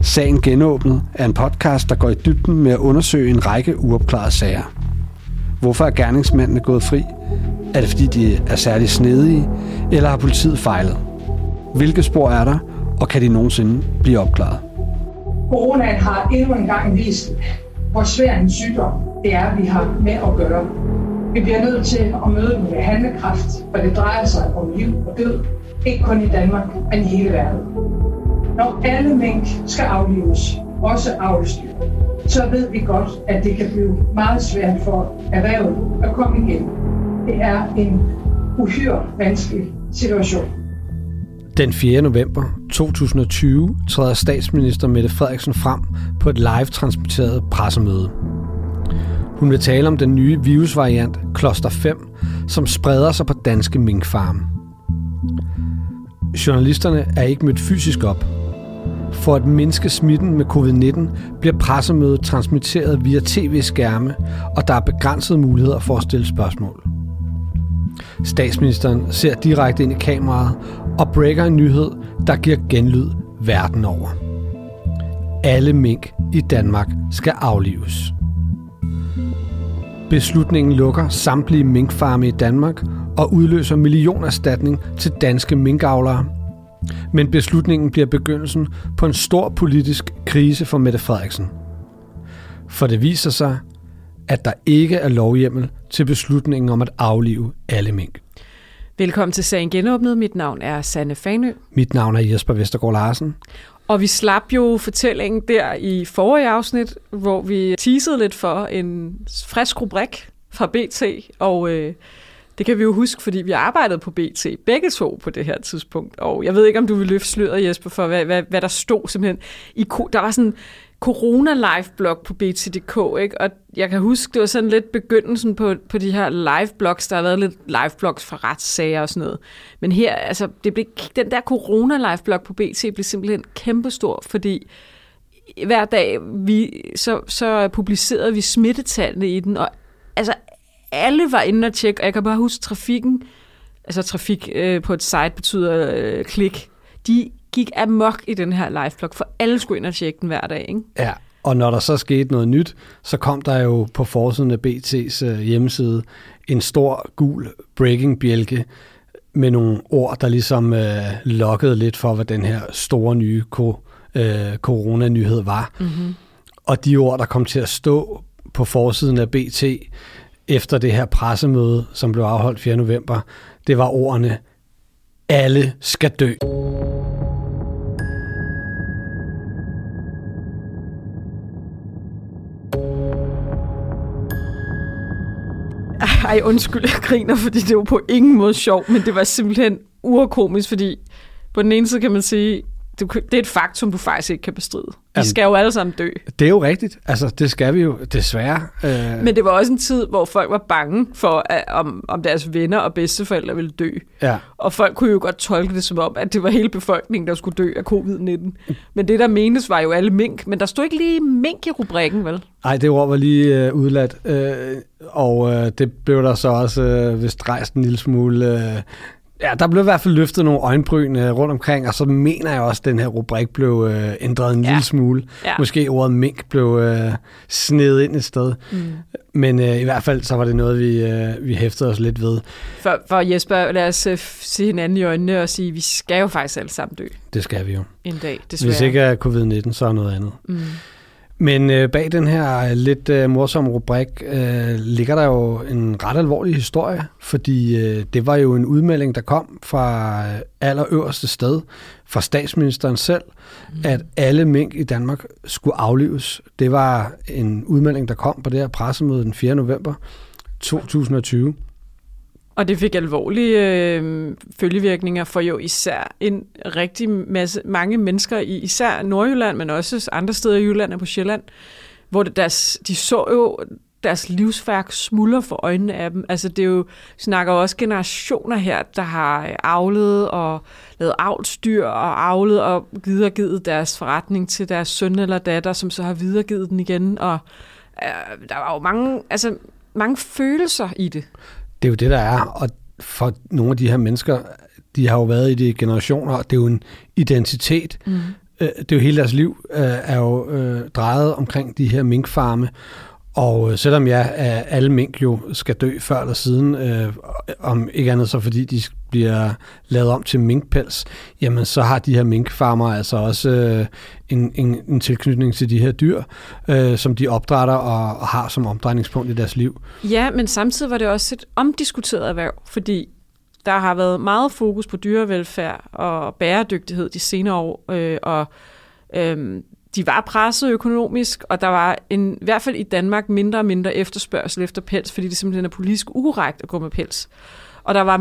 Sagen genåbnet er en podcast, der går i dybden med at undersøge en række uopklarede sager. Hvorfor er gerningsmændene gået fri? Er det fordi, de er særlig snedige? Eller har politiet fejlet? Hvilke spor er der, og kan de nogensinde blive opklaret? Coronaen har endnu en gang vist, hvor svær en sygdom det er, vi har med at gøre. Vi bliver nødt til at møde den med handlekraft, for det drejer sig om liv og død, ikke kun i Danmark, men i hele verden. Når alle mink skal aflives, også avlsdyr, så ved vi godt, at det kan blive meget svært for erhvervet at komme igen. Det er en uhyre vanskelig situation. Den 4. november 2020 træder statsminister Mette Frederiksen frem på et live-transmitteret pressemøde. Hun vil tale om den nye virusvariant Cluster 5, som spreder sig på danske minkfarme. Journalisterne er ikke mødt fysisk op. For at mindske smitten med covid-19 bliver pressemødet transmitteret via tv-skærme, og der er begrænsede muligheder for at stille spørgsmål. Statsministeren ser direkte ind i kameraet og breaker en nyhed, der giver genlyd verden over. Alle mink i Danmark skal aflives. Beslutningen lukker samtlige minkfarme i Danmark og udløser millionerstatning til danske minkavlere. Men beslutningen bliver begyndelsen på en stor politisk krise for Mette Frederiksen. For det viser sig, at der ikke er lovhjemmel til beslutningen om at aflive alle mink. Velkommen til Sagen genåbnet. Mit navn er Sanne Fanø. Mit navn er Jesper Vestergaard Larsen. Og vi slap jo fortællingen der i forrige afsnit, hvor vi teasede lidt for en frisk rubrik fra BT. Og det kan vi jo huske, fordi vi arbejdede på BT begge to på det her tidspunkt. Og jeg ved ikke, om du vil løfte sløret, Jesper, for hvad der stod simpelthen. Der var sådan corona-live-blog på BT.dk, ikke? Og jeg kan huske, det var sådan lidt begyndelsen på de her live-blogs. Der har været lidt live-blogs fra retssager og sådan noget. Men her, altså, den der corona-live-blog på BT blev simpelthen kæmpestor, fordi hver dag så publicerede vi smittetallene i den, og altså alle var inde og tjekke, og jeg kan bare huske trafikken, altså trafik på et site betyder klik, de gik amok i den her live-blog, for alle skulle ind og tjekke den hver dag, ikke? Ja, og når der så skete noget nyt, så kom der jo på forsiden af BT's hjemmeside en stor gul breaking-bjælke med nogle ord, der ligesom lokkede lidt for, hvad den her store nye coronanyhed var. Mm-hmm. Og de ord, der kom til at stå på forsiden af BT efter det her pressemøde, som blev afholdt 4. november, det var ordene: alle skal dø. Ej, undskyld, jeg griner, fordi det var på ingen måde sjovt, men det var simpelthen urkomisk, fordi på den ene side kan man sige, det er et faktum, du faktisk ikke kan bestride. Vi skal jo alle sammen dø. Det er jo rigtigt. Altså, det skal vi jo desværre. Men det var også en tid, hvor folk var bange for, om deres venner og bedsteforældre ville dø. Ja. Og folk kunne jo godt tolke det som om, at det var hele befolkningen, der skulle dø af covid-19. Men det, der menes, var jo alle mink. Men der stod ikke lige mink i rubrikken, vel? Nej, det ord var lige udladt. Og det blev der så også vist rejst en lille smule. Ja, der blev i hvert fald løftet nogle øjenbryn rundt omkring, og så mener jeg også, at den her rubrik blev ændret en lille smule. Ja. Måske ordet mink blev snedet ind et sted. Mm. Men i hvert fald så var det noget, vi hæftede os lidt ved. For Jesper, lad os se hinanden i øjnene og sige, at vi skal jo faktisk alle sammen dø. Det skal vi jo. En dag, desværre. Hvis ikke er covid-19, så er noget andet. Mm. Men bag den her lidt morsomme rubrik ligger der jo en ret alvorlig historie, fordi det var jo en udmelding, der kom fra allerøverste sted, fra statsministeren selv, at alle mink i Danmark skulle aflives. Det var en udmelding, der kom på det her pressemøde den 4. november 2020. Og det fik alvorlige følgevirkninger for jo især en rigtig mange mennesker i især Nordjylland, men også andre steder i Jylland og på Sjælland, hvor de så jo deres livsværk smuldre for øjnene af dem. Altså det er jo, snakker også generationer her, der har avlet og lavet avlsdyr og avlet og videregivet deres forretning til deres søn eller datter, som så har videregivet den igen. Og der var jo mange følelser i det. Det er jo det, der er, og for nogle af de her mennesker, de har jo været i de generationer, og det er jo en identitet. det er jo hele deres liv, er jo drejet omkring de her minkfarme. Og selvom alle mink jo skal dø før eller siden, om ikke andet så fordi de bliver lavet om til minkpels, jamen så har de her minkfarmer altså også en tilknytning til de her dyr, som de opdrætter og har som omdrejningspunkt i deres liv. Ja, men samtidig var det også et omdiskuteret erhverv, fordi der har været meget fokus på dyrevelfærd og bæredygtighed de senere år, og de var presset økonomisk, og der var i hvert fald i Danmark mindre og mindre efterspørgsel efter pels, fordi det simpelthen er politisk ukorrekt at gå med pels. Og der var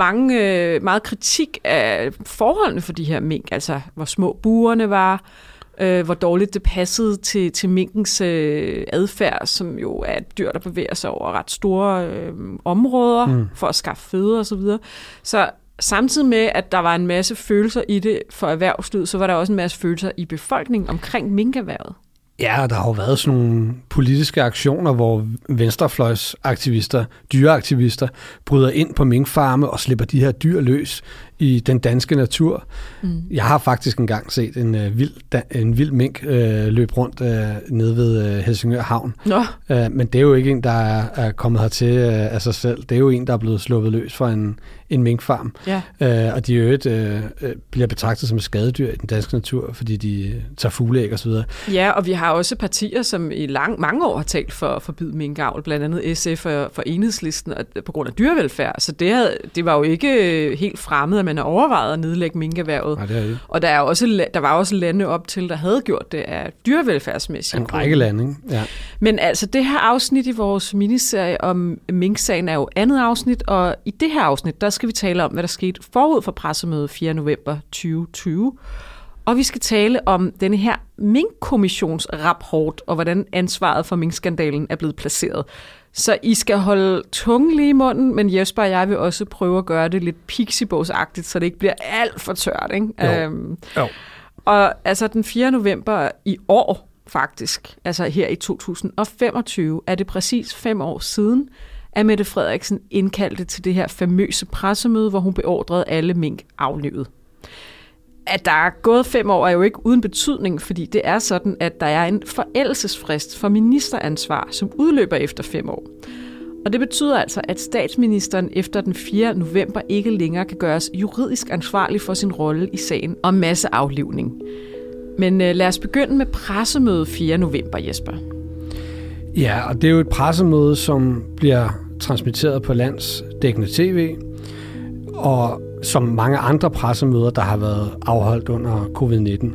meget kritik af forholdene for de her mink, altså hvor små burerne var, hvor dårligt det passede til minkens adfærd, som jo er et dyr, der bevæger sig over ret store områder for at skaffe føde osv. Så samtidig med, at der var en masse følelser i det for erhvervslivet, så var der også en masse følelser i befolkningen omkring minkerhvervet. Ja, og der har jo været sådan nogle politiske aktioner, hvor venstrefløjsaktivister, dyreaktivister, bryder ind på minkfarme og slipper de her dyr løs i den danske natur. Jeg har faktisk engang set en vild mink løbe rundt nede ved Helsingør Havn. Men det er jo ikke en, der er kommet hertil af sig selv. Det er jo en, der er blevet sluppet løs fra en minkfarm. Ja. Og de øvrigt bliver betragtet som et skadedyr i den danske natur, fordi de tager fugleæg og så videre. Ja, og vi har også partier, som i mange år har talt for at forbyde minkavl, blandt andet SF for Enhedslisten, på grund af dyrevelfærd. Så det var jo ikke helt fremmed, at man har overvejet at nedlægge minkerhvervet. Nej, og der var også lande op til, der havde gjort det af dyrevelfærdsmæssigt. En række lande, ikke? Ja. Men altså, det her afsnit i vores miniserie om minksagen er jo andet afsnit, og i det her afsnit, der skal vi tale om, hvad der skete forud for pressemødet 4. november 2020. Og vi skal tale om denne her minkkommissionsrapport, og hvordan ansvaret for minkskandalen er blevet placeret. Så I skal holde tungen lige i munden, men Jesper og jeg vil også prøve at gøre det lidt pixibogsagtigt, så det ikke bliver alt for tørt, ikke? Jo. Og altså den 4. november i år faktisk, altså her i 2025, er det præcis 5 år siden, at Mette Frederiksen indkaldte til det her famøse pressemøde, hvor hun beordrede alle mink aflivet. At der er gået 5 år er jo ikke uden betydning, fordi det er sådan, at der er en forældelsesfrist for ministeransvar, som udløber efter 5 år. Og det betyder altså, at statsministeren efter den 4. november ikke længere kan gøres juridisk ansvarlig for sin rolle i sagen om masseaflivning. Men lad os begynde med pressemødet 4. november, Jesper. Ja, og det er jo et pressemøde, som bliver transmitteret på landsdækkende tv, og som mange andre pressemøder, der har været afholdt under covid-19.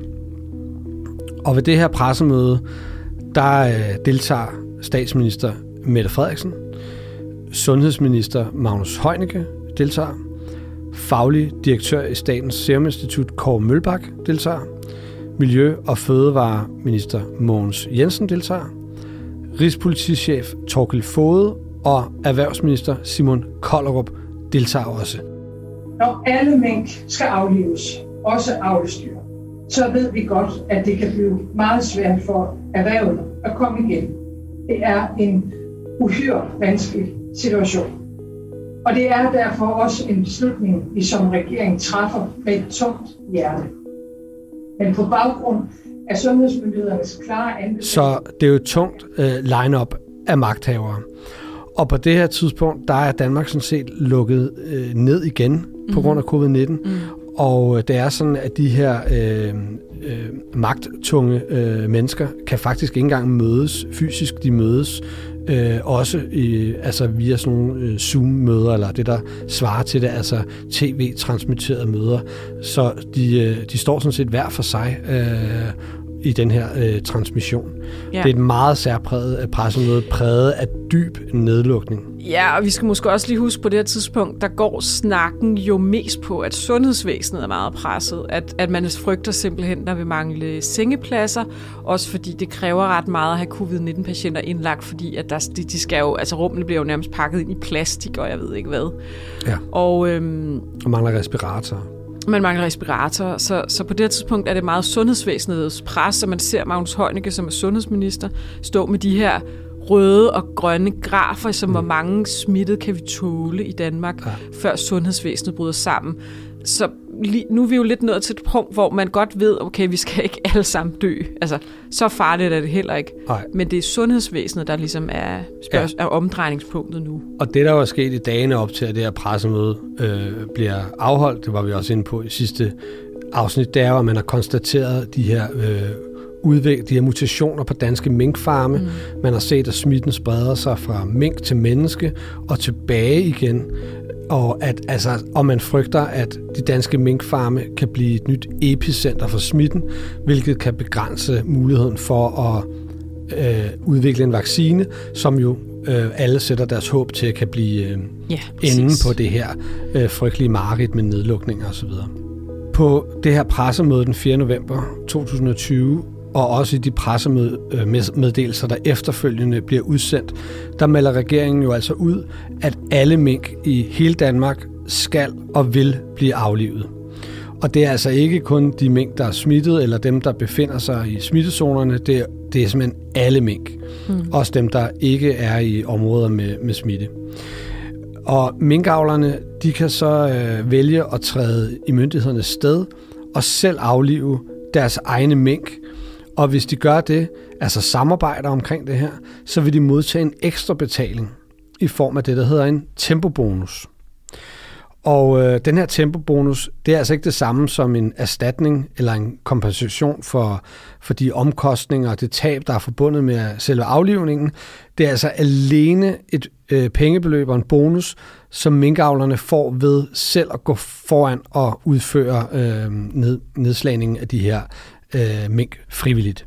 Og ved det her pressemøde, der deltager statsminister Mette Frederiksen, sundhedsminister Magnus Heunicke deltager, faglig direktør i Statens Serum Institut Kåre Mølbak deltager, Miljø- og Fødevareminister Mogens Jensen deltager, Rigspolitichef Thorkild Foged og erhvervsminister Simon Kollerup deltager også. Når alle mink skal aflives, også avlsdyr, så ved vi godt, at det kan blive meget svært for erhvervet at komme igen. Det er en uhyre vanskelig situation. Og det er derfor også en beslutning, vi som regering træffer med et tungt hjerte. Men på baggrund af sundhedsmyndighedernes klare anbefalinger... Så det er jo et tungt line-up af magthavere. Og på det her tidspunkt, der er Danmark sådan set lukket ned igen på grund af covid-19. Og det er sådan, at de her magttunge mennesker kan faktisk ikke engang mødes fysisk. De mødes også altså via sådan nogle Zoom-møder, eller det, der svarer til det, altså tv-transmitterede møder. Så de står sådan set hver for sig i den her transmission. Ja. Det er et meget særpræget pressemøde, præget af dyb nedlukning. Ja, og vi skal måske også lige huske på det her tidspunkt, der går snakken jo mest på, at sundhedsvæsenet er meget presset. At man frygter simpelthen, der vil mangle sengepladser, også fordi det kræver ret meget at have covid-19-patienter indlagt, fordi at de skal jo, altså rummene bliver jo nærmest pakket ind i plastik, og jeg ved ikke hvad. Ja. Og mangler respirator. Man mangler respirator, så på det tidspunkt er det meget sundhedsvæsenets pres, og man ser Magnus Heunicke, som er sundhedsminister, stå med de her røde og grønne grafer, som hvor mange smittede kan vi tåle i Danmark, før sundhedsvæsenet bryder sammen. Så nu er vi jo lidt nået til et punkt, hvor man godt ved, okay, vi skal ikke alle sammen dø. Altså, så farligt er det heller ikke. Nej. Men det er sundhedsvæsenet, der ligesom er omdrejningspunktet nu. Og det, der var sket i dagene op til, at det her pressemøde bliver afholdt, det var vi også inde på i sidste afsnit, det er jo, at man har konstateret de her de her mutationer på danske minkfarme. Man har set, at smitten spreder sig fra mink til menneske og tilbage igen. Og man frygter, at de danske minkfarme kan blive et nyt epicenter for smitten, hvilket kan begrænse muligheden for at udvikle en vaccine, som jo alle sætter deres håb til kan blive enden på det her frygtelige mareridt med nedlukninger osv. På det her pressemøde den 4. november 2020, og også i de pressemeddelelser, der efterfølgende bliver udsendt, der melder regeringen jo altså ud, at alle mink i hele Danmark skal og vil blive aflivet. Og det er altså ikke kun de mink, der er smittet, eller dem, der befinder sig i smittezonerne. Det er simpelthen alle mink. Også dem, der ikke er i områder med smitte. Og minkavlerne, de kan så vælge at træde i myndighedernes sted og selv aflive deres egne mink. Og hvis de gør det, altså samarbejder omkring det her, så vil de modtage en ekstra betaling i form af det, der hedder en tempobonus. Og den her tempobonus, det er altså ikke det samme som en erstatning eller en kompensation for de omkostninger og det tab, der er forbundet med selve aflivningen. Det er altså alene et pengebeløb og en bonus, som minkavlerne får ved selv at gå foran og udføre nedslagningen af de her mink frivilligt.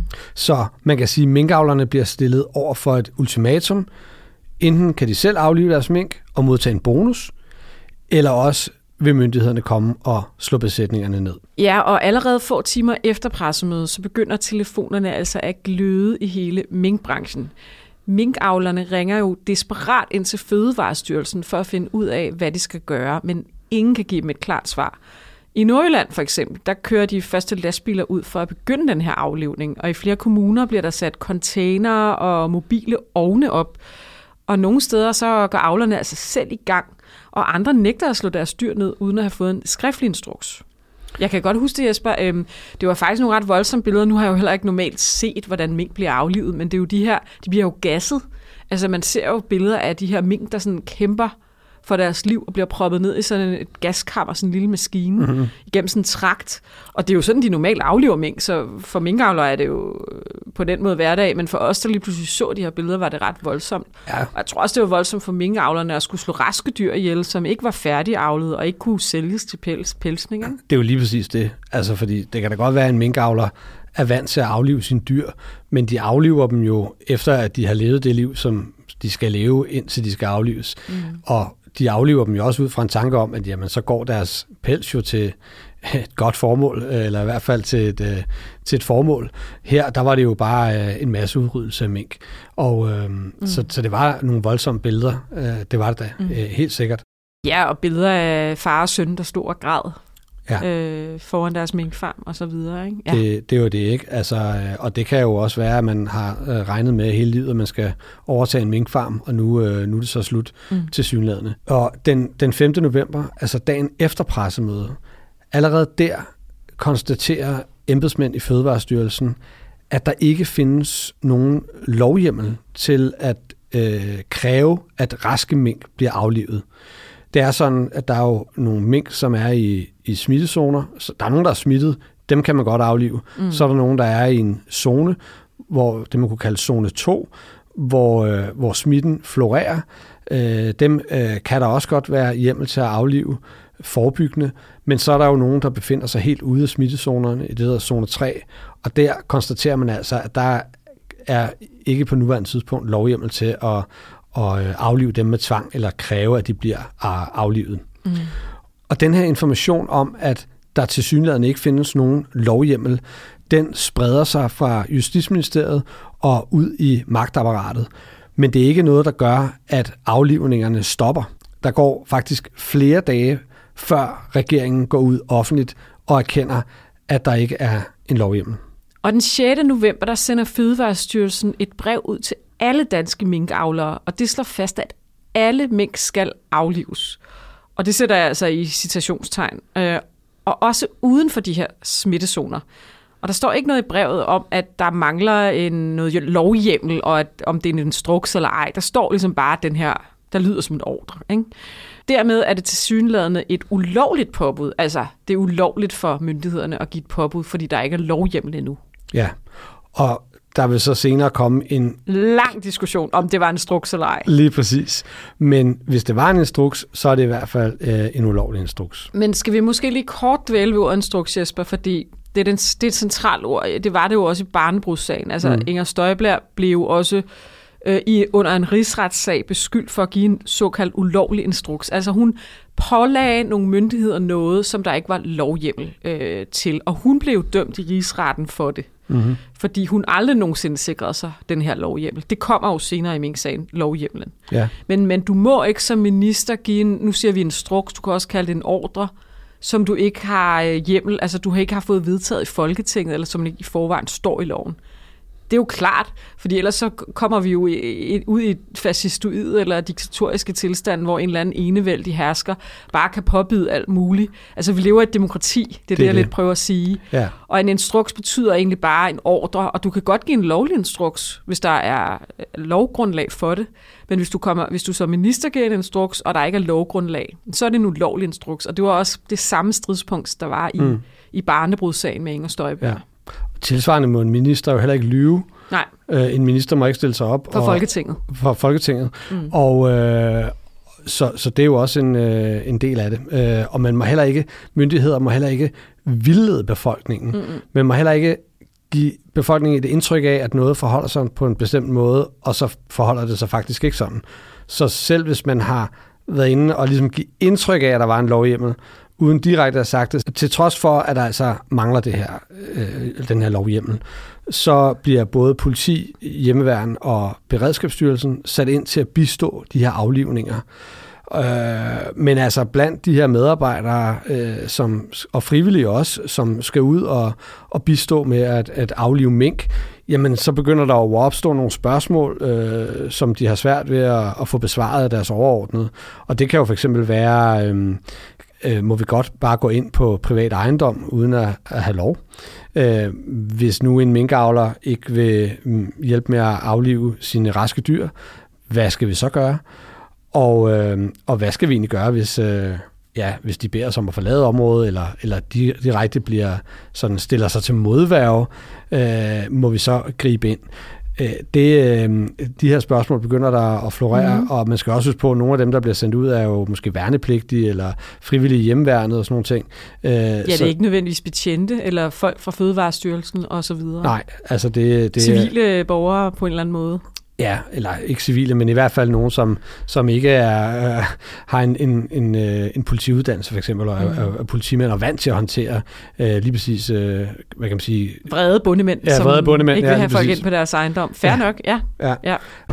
Så man kan sige, at minkavlerne bliver stillet over for et ultimatum. Enten kan de selv aflive deres mink og modtage en bonus, eller også vil myndighederne komme og slå besætningerne ned. Ja, og allerede få timer efter pressemødet, så begynder telefonerne altså at gløde i hele minkbranchen. Minkavlerne ringer jo desperat ind til Fødevarestyrelsen for at finde ud af, hvad de skal gøre, men ingen kan give dem et klart svar. I Nordjylland for eksempel, der kører de første lastbiler ud for at begynde den her aflivning, og i flere kommuner bliver der sat containere og mobile ovne op, og nogle steder så går avlerne altså selv i gang, og andre nægter at slå deres dyr ned, uden at have fået en skriftlig instruks. Jeg kan godt huske det, Jesper. Det var faktisk nogle ret voldsomme billeder. Nu har jeg jo heller ikke normalt set, hvordan mink bliver aflivet, men det er jo de bliver jo gasset. Altså man ser jo billeder af de her mink, der sådan kæmper for deres liv og bliver proppet ned i sådan et gaskammer, sådan en lille maskine, igennem sådan en trakt. Og det er jo sådan, de normalt aflever mink, så for minkavlere er det jo på den måde hverdag, men for os, der lige pludselig så de her billeder, var det ret voldsomt. Ja. Og jeg tror også, det var voldsomt for minkavlerne at skulle slå raske dyr ihjel, som ikke var færdigavlet og ikke kunne sælges til pelsning. Det er jo lige præcis det. Altså, fordi det kan da godt være, at en minkavler er vant til at aflive sine dyr, men de afliver dem jo efter, at de har levet det liv, som de skal leve, indtil de skal aflives. Og de afliver dem jo også ud fra en tanke om, at jamen, så går deres pels jo til et godt formål, eller i hvert fald til et formål. Her, der var det jo bare en masse udryddelse af mink. Og så det var nogle voldsomme billeder. Det var det da, helt sikkert. Ja, og billeder af far og søn, der stod og græd foran deres minkfarm og så videre. Ikke? Ja. Det er jo det, ikke? Altså, og det kan jo også være, at man har regnet med hele livet, at man skal overtage en minkfarm, og nu er det så slut tilsyneladende. Og den 5. november, altså dagen efter pressemødet, allerede der konstaterer embedsmænd i Fødevarestyrelsen, at der ikke findes nogen lovhjemmel til at kræve, at raske mink bliver aflivet. Det er sådan, at der er jo nogle mink, som er i smittezoner. Så der er nogen, der er smittet. Dem kan man godt aflive. Så er der nogen, der er i en zone, hvor det man kunne kalde zone 2, hvor smitten florerer. Dem kan der også godt være hjemmel til at aflive forebyggende. Men så er der jo nogen, der befinder sig helt ude af smittezonerne, i det der zone 3. Og der konstaterer man altså, at der er ikke på nuværende tidspunkt lovhjemmel til at aflive dem med tvang, eller kræve, at de bliver aflivet. Og den her information om, at der tilsyneladende ikke findes nogen lovhjemmel, den spreder sig fra Justitsministeriet og ud i magtapparatet. Men det er ikke noget, der gør, at aflivningerne stopper. Der går faktisk flere dage, før regeringen går ud offentligt og erkender, at der ikke er en lovhjemmel. Og den 6. november, der sender Fødevarestyrelsen et brev ud til alle danske minkavlere, og det slår fast, at alle mink skal aflives. Og det sætter jeg altså i citationstegn. og også uden for de her smittezoner. Og der står ikke noget i brevet om, at der mangler noget lovhjemmel, og om det er en instruks eller ej. Der står ligesom bare den her, der lyder som en ordre, ikke? Dermed er det tilsyneladende et ulovligt påbud. Altså, det er ulovligt for myndighederne at give et påbud, fordi der ikke er lovhjemmel endnu. Ja, og der vil så senere komme en lang diskussion, om det var en instruks eller ej. Lige præcis. Men hvis det var en instruks, så er det i hvert fald en ulovlig instruks. Men skal vi måske lige kort dvæle ved ordet instruks, Jesper, fordi det er et centralt ord. Det var det jo også i barnebrudssagen. Altså, Inger Støjberg blev også under en rigsretssag beskyldt for at give en såkaldt ulovlig instruks. Altså hun pålagde nogle myndigheder noget, som der ikke var lovhjemmel til, og hun blev dømt i rigsretten for det. Mm-hmm. Fordi hun aldrig nogensinde sikrede sig den her lovhjemmel. Det kommer jo senere i Mink-sagen, lovhjemmelen. Ja. Men du må ikke som minister give nu siger vi en instruks, du kan også kalde det en ordre, som du ikke har hjemmel, altså du har ikke fået vedtaget i Folketinget, eller som ikke i forvejen står i loven. Det er jo klart, fordi ellers så kommer vi jo ud i et fascistoid eller diktatoriske tilstand, hvor en eller anden enevældig hersker bare kan påbyde alt muligt. Altså vi lever i et demokrati, det er det, jeg lidt prøver at sige. Ja. Og en instruks betyder egentlig bare en ordre, og du kan godt give en lovlig instruks, hvis der er lovgrundlag for det. Men hvis du som minister giver en instruks, og der ikke er lovgrundlag, så er det en ulovlig instruks. Og det var også det samme stridspunkt, der var i barnebrudssagen med Inger Støjberg. Ja. Tilsvarende må en minister jo heller ikke lyve. Nej. En minister må ikke stille sig op. For Folketinget. For Folketinget. Mm. Og så det er jo også en del af det. Og myndigheder må heller ikke vildlede befolkningen. Mm-hmm. Man må heller ikke give befolkningen et indtryk af, at noget forholder sig på en bestemt måde, og så forholder det sig faktisk ikke sådan. Så selv hvis man har været inde og ligesom give indtryk af, at der var en lovhjemmel, uden direkte at sagt det, til trods for, at der altså mangler den her lovhjemmel, så bliver både politi, hjemmeværn og Beredskabsstyrelsen sat ind til at bistå de her aflivninger. Men altså blandt de her medarbejdere, og frivillige også, som skal ud og bistå med at aflive mink, jamen så begynder der jo at opstå nogle spørgsmål, som de har svært ved at få besvaret af deres overordnede. Og det kan jo for eksempel være, må vi godt bare gå ind på privat ejendom uden at have lov? Hvis nu en minkavler ikke vil hjælpe med at aflive sine raske dyr, hvad skal vi så gøre? Og hvad skal vi egentlig gøre, hvis de beder os om at forlade området, eller direkte stiller sig til modværge, må vi så gribe ind? De her spørgsmål begynder der at florere, og man skal også huske på, at nogle af dem, der bliver sendt ud, er jo måske værnepligtige eller frivillige hjemmeværnet og sådan nogle ting. Det er ikke nødvendigvis betjente eller folk fra Fødevarestyrelsen og så videre. Nej, altså det civile borgere på en eller anden måde. Ja, eller ikke civile, men i hvert fald nogen, som ikke har en politiuddannelse for eksempel, og er politimænd og vant til at håndtere lige præcis, hvad kan man sige... Vrede bondemænd, ja, som bondemænd, ikke vil have folk ind på deres ejendom. Fair nok, ja.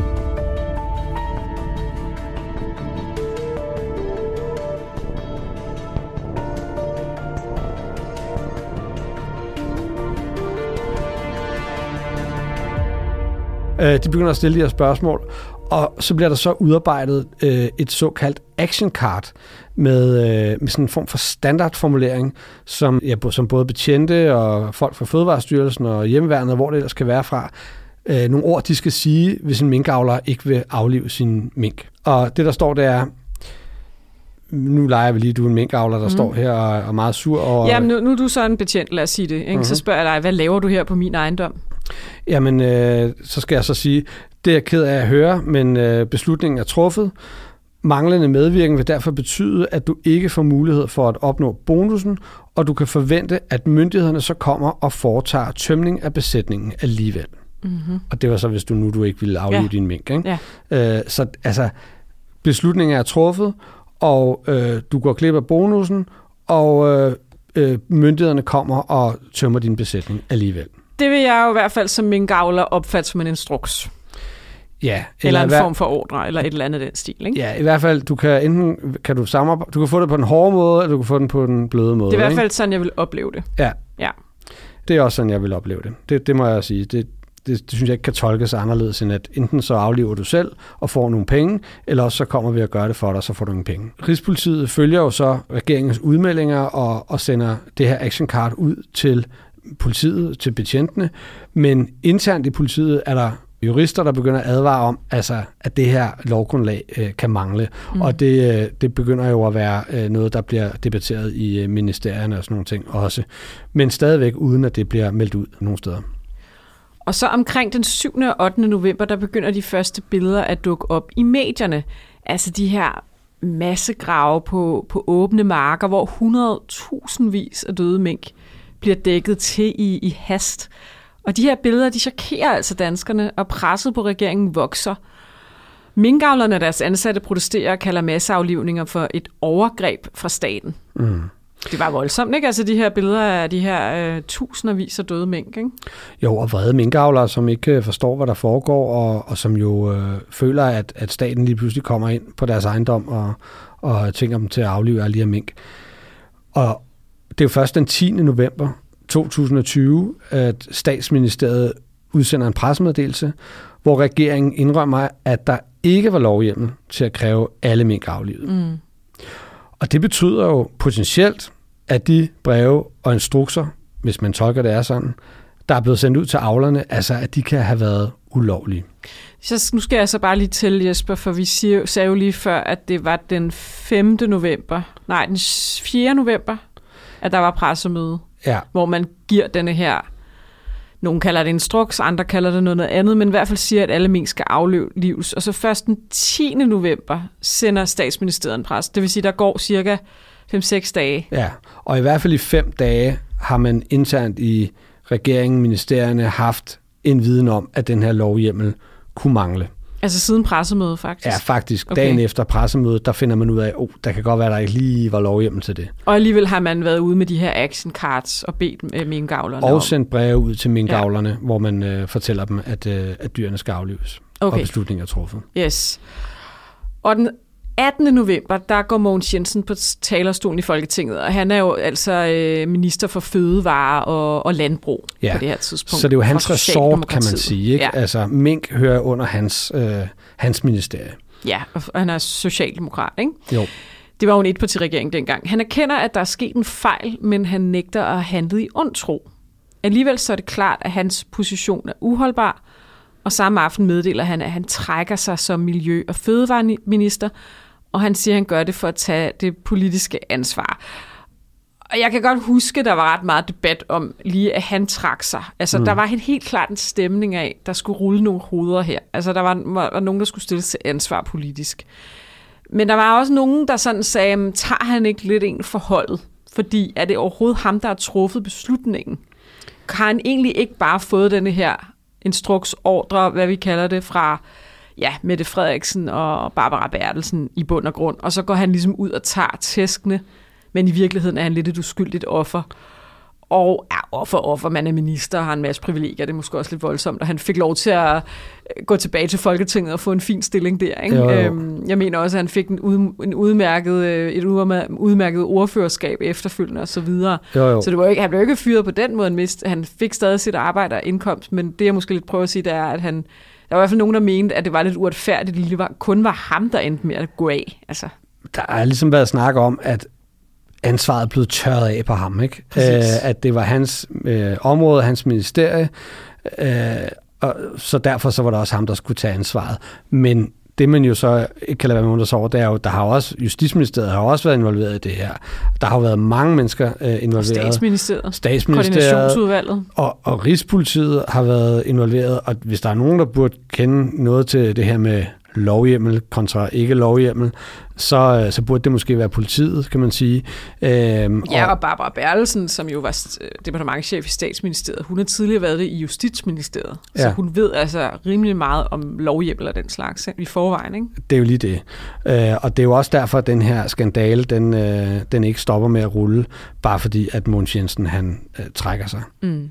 De begynder at stille de her spørgsmål, og så bliver der så udarbejdet et såkaldt action card med sådan en form for standardformulering, som både betjente og folk fra Fødevarestyrelsen og hjemmeværnet, hvor det ellers kan være fra, nogle ord, de skal sige, hvis en minkavler ikke vil aflive sin mink. Og det, der står, det er, nu leger vi lige, du er en minkavler, der står her og er meget sur. Og jamen, nu er du så en betjent, lad os sige det. Ikke? Så spørger jeg dig, hvad laver du her på min ejendom? Jamen, så skal jeg så sige, det er jeg ked af at høre, men beslutningen er truffet. Manglende medvirken vil derfor betyde, at du ikke får mulighed for at opnå bonusen, og du kan forvente, at myndighederne så kommer og foretager tømning af besætningen alligevel. Mm-hmm. Og det var så, hvis du ikke ville aflive din mink. Ikke? Ja. Så altså, beslutningen er truffet, og du går glip af bonusen, og myndighederne kommer og tømmer din besætning alligevel. Det vil jeg jo i hvert fald som minkavler opfatte som en instruks. Ja, eller en form for ordre, eller et eller andet den stil, ikke? Ja, i hvert fald, du kan få det på den hårde måde, eller du kan få den på den bløde måde. Det er i hvert fald sådan, jeg vil opleve det. Ja. Det er også sådan, jeg vil opleve det. Det må jeg sige. det synes jeg ikke kan tolkes anderledes end, at enten så aflever du selv og får nogle penge, eller også så kommer vi at gøre det for dig, så får du ingen penge. Rigspolitiet følger jo så regeringens udmeldinger og sender det her action card ud til politiet, til betjentene, men internt i politiet er der jurister, der begynder at advare om, altså, at det her lovgrundlag kan mangle. Og det begynder jo at være noget, der bliver debatteret i ministerierne og sådan nogle ting også. Men stadigvæk uden, at det bliver meldt ud nogle steder. Og så omkring den 7. og 8. november, der begynder de første billeder at dukke op i medierne. Altså de her massegrave på åbne marker, hvor 100.000vis af døde mink bliver dækket til i hast. Og de her billeder, de chokerer altså danskerne, og presset på regeringen vokser. Minkavlerne og deres ansatte protesterer og kalder masseaflivninger for et overgreb fra staten. Mm. Det var voldsomt, ikke? Altså de her billeder af de her tusindvis af døde mink, ikke? Jo, og vrede minkavlere, som ikke forstår, hvad der foregår, og som jo føler, at staten lige pludselig kommer ind på deres ejendom og tvinger dem til at aflive alle de her mink. Og det er jo først den 10. november 2020, at Statsministeriet udsender en pressemeddelelse, hvor regeringen indrømmer, at der ikke var lovhjemmel til at kræve alle mink aflivet. Mm. Og det betyder jo potentielt, at de breve og instrukser, hvis man tolker det er sådan, der er blevet sendt ud til avlerne, altså at de kan have været ulovlige. Så nu skal jeg så bare lige til, Jesper, for vi sagde jo lige før, at det var den 5. november, nej, den 4. november, at der var pressemøde, hvor man giver denne her, nogen kalder det instruks, andre kalder det noget andet, men i hvert fald siger, at alle mink skal aflives. Og så først den 10. november sender Statsministeriet en pres. Det vil sige, der går cirka 5-6 dage. Ja, og i hvert fald i 5 dage har man internt i regeringen, ministerierne haft en viden om, at den her lovhjemmel kunne mangle. Altså siden pressemødet, faktisk? Ja, faktisk. Okay. Dagen efter pressemødet, der finder man ud af, der kan godt være, der ikke lige var lovhjemmel til det. Og alligevel har man været ude med de her action cards og bedt minkavlerne og sendt breve ud til minkavlerne, hvor man fortæller dem, at dyrene skal aflives. Okay. Og beslutningen er truffet. Yes. Og den 18. november, der går Mogens Jensen på talerstolen i Folketinget, og han er jo altså minister for fødevarer og landbrug på det her tidspunkt. Så det er jo hans ressort, kan man sige. Ikke? Ja. Altså, mink hører under hans ministerie. Ja, og han er socialdemokrat, ikke? Jo. Det var jo en etpartiregering dengang. Han erkender, at der er sket en fejl, men han nægter at handle i ond tro. Alligevel så er det klart, at hans position er uholdbar, og samme aften meddeler han, at han trækker sig som miljø- og fødevareminister, og han siger, at han gør det for at tage det politiske ansvar. Og jeg kan godt huske, at der var ret meget debat om lige, at han trak sig. Altså, der var helt klart en stemning af, der skulle rulle nogle hoveder her. Altså, der var nogen, der skulle stilles til ansvar politisk. Men der var også nogen, der sådan sagde, tager han ikke lidt en for holdet? Fordi er det overhovedet ham, der har truffet beslutningen? Har han egentlig ikke bare fået denne her instruksordre, hvad vi kalder det, fra Mette Frederiksen og Barbara Bertelsen i bund og grund, og så går han ligesom ud og tager tæskene, men i virkeligheden er han lidt et uskyldigt offer. Og offer, man er minister og har en masse privilegier, det er måske også lidt voldsomt, og han fik lov til at gå tilbage til Folketinget og få en fin stilling der. Ikke? Jo. Jeg mener også, at han fik et udmærket ordførerskab efterfølgende og så videre. Jo. Så det var ikke, han blev ikke fyret på den måde, han fik stadig sit arbejde og indkomst, men det jeg måske lidt prøver at sige, det er, at der var i hvert fald nogen, der mente, at det var lidt uretfærdigt, at det kun var ham, der endte med at gå af. Altså. Der har ligesom været snak om, at ansvaret er blevet tørret af på ham, ikke? At det var hans område, hans ministerie, og så derfor så var det også ham, der skulle tage ansvaret. Men det, man jo så ikke kan lade være med under sig over, det er jo, der har også, Justitsministeriet har også været involveret i det her. Der har jo været mange mennesker involveret. Statsministeriet. Koordinationsudvalget. Og Rigspolitiet har været involveret, og hvis der er nogen, der burde kende noget til det her med lovhjemmel kontra ikke lovhjemmel, så burde det måske være politiet, kan man sige. Og Barbara Bertelsen, som jo var departementschef i Statsministeriet, hun har tidligere været det i Justitsministeriet, så hun ved altså rimelig meget om lovhjemmel og den slags i forvejen, ikke? Det er jo lige det. Og det er jo også derfor, at den her skandale, den ikke stopper med at rulle, bare fordi, at Mogens Jensen, han trækker sig. Mm.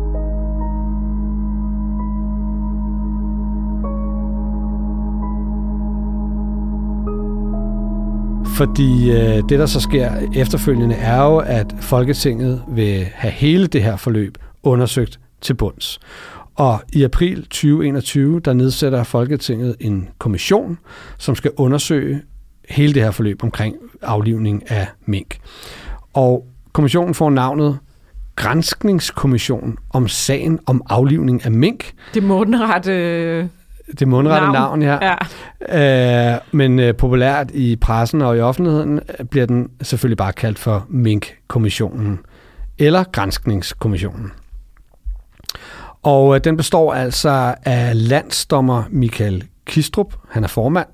Fordi det, der så sker efterfølgende, er jo, at Folketinget vil have hele det her forløb undersøgt til bunds. Og i april 2021, der nedsætter Folketinget en kommission, som skal undersøge hele det her forløb omkring aflivning af mink. Og kommissionen får navnet Granskningskommission om sagen om aflivning af mink. Det mundrette navn, ja. Men populært i pressen og i offentligheden bliver den selvfølgelig bare kaldt for Mink-kommissionen eller Granskningskommissionen. Og den består altså af landsdommer Michael Kistrup, han er formand,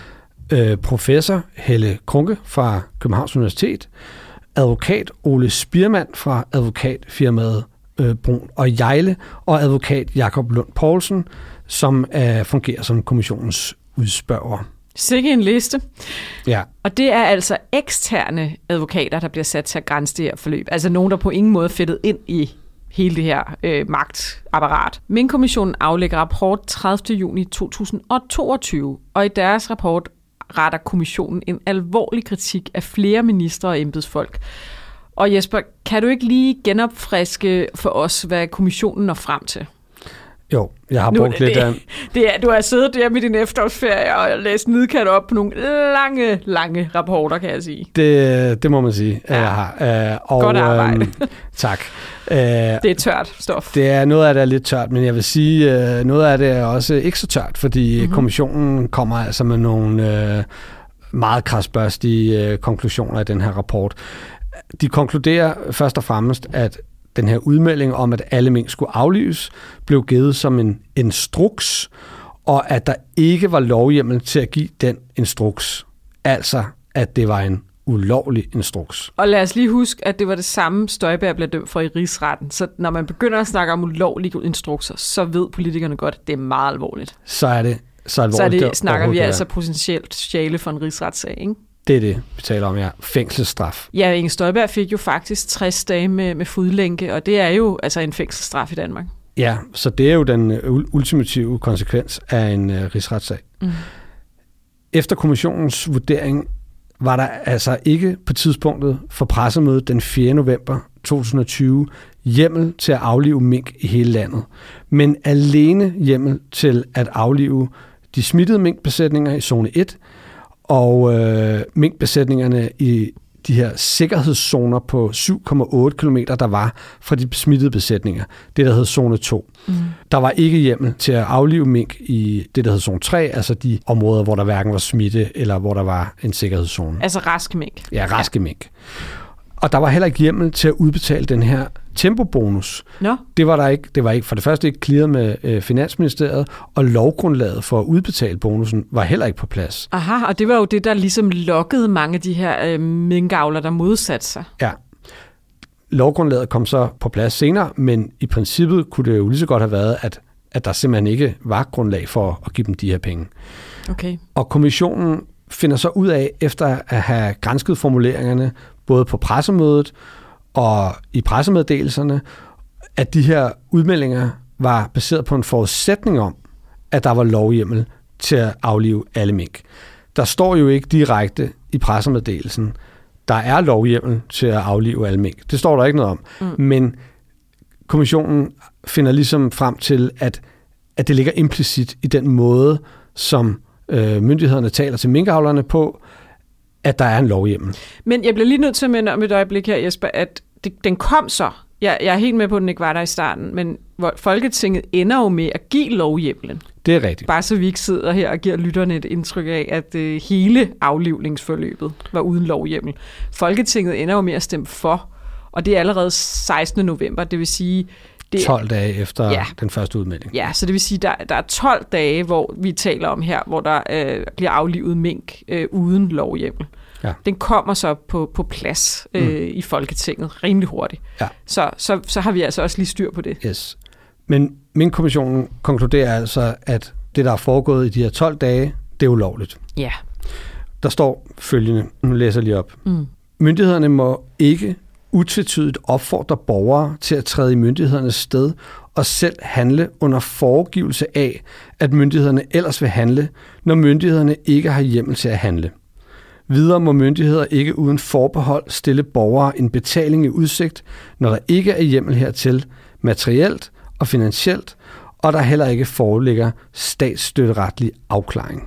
professor Helle Krunke fra Københavns Universitet, advokat Ole Spiermann fra advokatfirmaet Brun og Jejle, og advokat Jakob Lund Poulsen, som fungerer som kommissionens udspørger. Sikke en liste. Ja. Og det er altså eksterne advokater, der bliver sat til at grænse det her forløb. Altså nogen, der på ingen måde er fedtet ind i hele det her magtapparat. Mink-kommissionen aflægger rapport 30. juni 2022, og i deres rapport retter kommissionen en alvorlig kritik af flere ministre og embedsfolk. Og Jesper, kan du ikke lige genopfriske for os, hvad kommissionen når frem til? Jo, jeg har brugt lidt af... Du har siddet der med din efterårsferie og læst nidkat op på nogle lange rapporter, kan jeg sige. Det må man sige, at jeg har. Godt arbejde. Tak. Det er tørt stof. Det er noget af det er lidt tørt, men jeg vil sige, noget af det er også ikke så tørt, fordi kommissionen kommer altså med nogle meget kradsbørstige konklusioner i den her rapport. De konkluderer først og fremmest, at den her udmelding om, at alle mink skulle aflives, blev givet som en instruks, og at der ikke var lovhjemmel til at give den instruks. Altså, at det var en ulovlig instruks. Og lad os lige huske, at det var det samme, Støjberg blev dømt for i rigsretten. Så når man begynder at snakke om ulovlige instrukser, så ved politikerne godt, at det er meget alvorligt. Så er det så alvorligt. Så snakker vi altså potentielt stjæle for en rigsretssag, ikke? Det er det, vi taler om, ja. Fængselsstraf. Ja, Inger Støjberg fik jo faktisk 60 dage med fodlænke, og det er jo altså en fængselsstraf i Danmark. Ja, så det er jo den ultimative konsekvens af en rigsretssag. Mm. Efter kommissionens vurdering var der altså ikke på tidspunktet for pressemødet den 4. november 2020 hjemmel til at aflive mink i hele landet, men alene hjemmel til at aflive de smittede minkbesætninger i zone 1, og minkbesætningerne i de her sikkerhedszoner på 7,8 km, der var fra de smittede besætninger. Det, der hed zone 2. Mm. Der var ikke hjemmel til at aflive mink i det, der hed zone 3, altså de områder, hvor der hverken var smitte, eller hvor der var en sikkerhedszone. Altså raske mink. Ja, raske mink. Og der var heller ikke hjemmel til at udbetale den her tempobonus. No. Det var der ikke. Det var ikke for det første ikke clearet med Finansministeriet, og lovgrundlaget for at udbetale bonusen var heller ikke på plads. Aha, og det var jo det, der ligesom lokkede mange af de her minkavler, der modsatte sig. Ja. Lovgrundlaget kom så på plads senere, men i princippet kunne det jo lige så godt have været, at der simpelthen ikke var grundlag for at give dem de her penge. Okay. Og kommissionen finder så ud af, efter at have gransket formuleringerne, både på pressemødet og i pressemeddelelserne, at de her udmeldinger var baseret på en forudsætning om, at der var lovhjemmel til at aflive alle mink. Der står jo ikke direkte i pressemeddelelsen, der er lovhjemmel til at aflive alle mink. Det står der ikke noget om. Men kommissionen finder ligesom frem til, at det ligger implicit i den måde, som myndighederne taler til minkavlerne på, at der er en lovhjemmel. Men jeg bliver lige nødt til at minde om et øjeblik her, Jesper, at den kom så. Jeg er helt med på, at den ikke var der i starten, men Folketinget ender jo med at give lovhjemmelen. Det er rigtigt. Bare så vi ikke sidder her og giver lytterne et indtryk af, at hele aflivningsforløbet var uden lovhjemmel. Folketinget ender jo med at stemme for, og det er allerede 16. november, det vil sige... 12 dage efter den første udmelding. Ja, så det vil sige, der er 12 dage, hvor vi taler om her, hvor der bliver aflivet mink uden lovhjemmel. Ja. Den kommer så på plads i Folketinget rimelig hurtigt. Ja. Så har vi altså også lige styr på det. Yes. Men Mink-kommissionen konkluderer altså, at det, der er foregået i de her 12 dage, det er ulovligt. Ja. Der står følgende, nu læser jeg lige op. Myndighederne må ikke utvetydigt opfordre borgere til at træde i myndighedernes sted og selv handle under foregivelse af, at myndighederne ellers vil handle, når myndighederne ikke har hjemmel til at handle. Videre må myndigheder ikke uden forbehold stille borgere en betaling i udsigt, når der ikke er hjemmel hertil, materielt og finansielt, og der heller ikke foreligger statsstøtteretlig afklaring.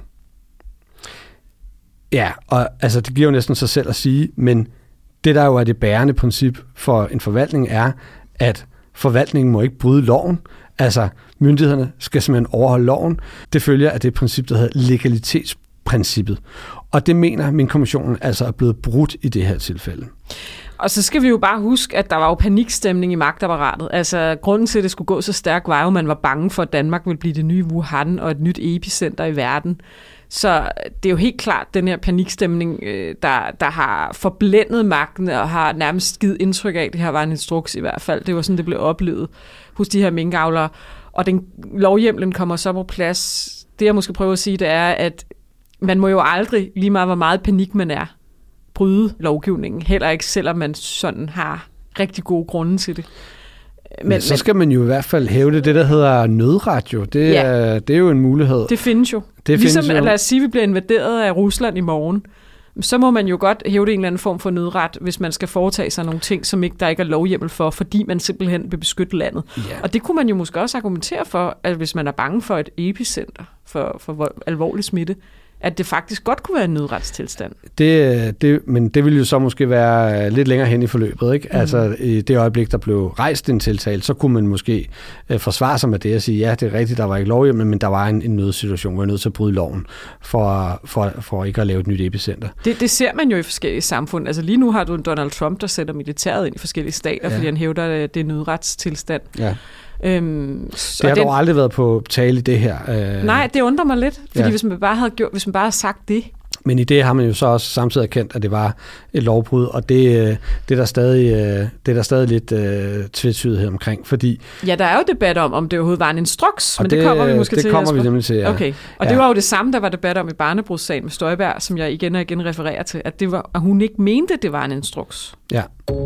Ja, og altså, det giver jo næsten sig selv at sige, men det, der jo er det bærende princip for en forvaltning, er, at forvaltningen må ikke bryde loven. Altså, myndighederne skal simpelthen overholde loven. Det følger af det princip, der hedder legalitetsprincippet. Og det mener min kommission altså er blevet brudt i det her tilfælde. Og så skal vi jo bare huske, at der var jo panikstemning i magtapparatet. Altså, grunden til, at det skulle gå så stærkt, var jo, at man var bange for, at Danmark ville blive det nye Wuhan og et nyt epicenter i verden. Så det er jo helt klart den her panikstemning, der har forblændet magten og har nærmest givet indtryk af, at det her var en instruks i hvert fald. Det var sådan, det blev oplevet hos de her minkavlere. Og den lovhjemlen kommer så på plads. Det jeg måske prøver at sige, det er, at man må jo aldrig, lige meget hvor meget panik man er, bryde lovgivningen. Heller ikke, selvom man sådan har rigtig gode grunde til det. Men så skal man jo i hvert fald hævde det, der hedder nødradio. Det er jo en mulighed. Det findes jo. Lad os sige, at vi bliver invaderet af Rusland i morgen. Så må man jo godt hævde en eller anden form for nødret, hvis man skal foretage sig nogle ting, som der ikke er lovhjemmel for, fordi man simpelthen vil beskytte landet. Ja. Og det kunne man jo måske også argumentere for, at hvis man er bange for et epicenter for alvorlig smitte, at det faktisk godt kunne være en nødretstilstand. Men det ville jo så måske være lidt længere hen i forløbet, ikke? Mm. Altså i det øjeblik, der blev rejst en tiltale, så kunne man måske forsvare sig med det og sige, ja, det er rigtigt, der var ikke lovhjemmel, men der var en nødsituation, hvor jeg er nødt til at bryde loven for ikke at lave et nyt epicenter. Det ser man jo i forskellige samfund. Altså lige nu har du en Donald Trump, der sætter militæret ind i forskellige stater, fordi han hævder, at det er nødretstilstand. Ja. Det har dog aldrig været på tale i det her. Nej, det undrer mig lidt, fordi hvis man bare havde sagt det. Men i det har man jo så også samtidig erkendt, at det var et lovbrud, og det er der stadig lidt tvetydighed omkring, fordi... Ja, der er jo debat om det overhovedet var en instruks, men det kommer vi måske til. Det kommer vi nemlig til, ja. Okay, og det var jo det samme, der var debat om i barnebrudssagen med Støjberg, som jeg igen og igen refererer til, at hun ikke mente, det var en instruks. Ja.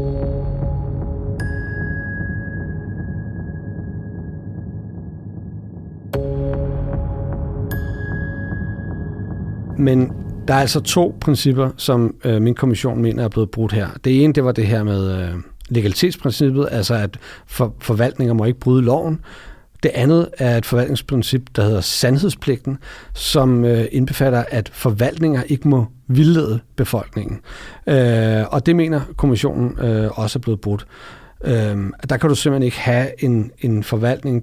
Men der er altså 2 principper, som min kommission mener er blevet brudt her. Det ene, det var det her med legalitetsprincippet, altså at forvaltninger må ikke bryde loven. Det andet er et forvaltningsprincip, der hedder sandhedspligten, som indbefatter, at forvaltninger ikke må vildlede befolkningen. Og det mener kommissionen også er blevet brudt. Der kan du simpelthen ikke have en forvaltning,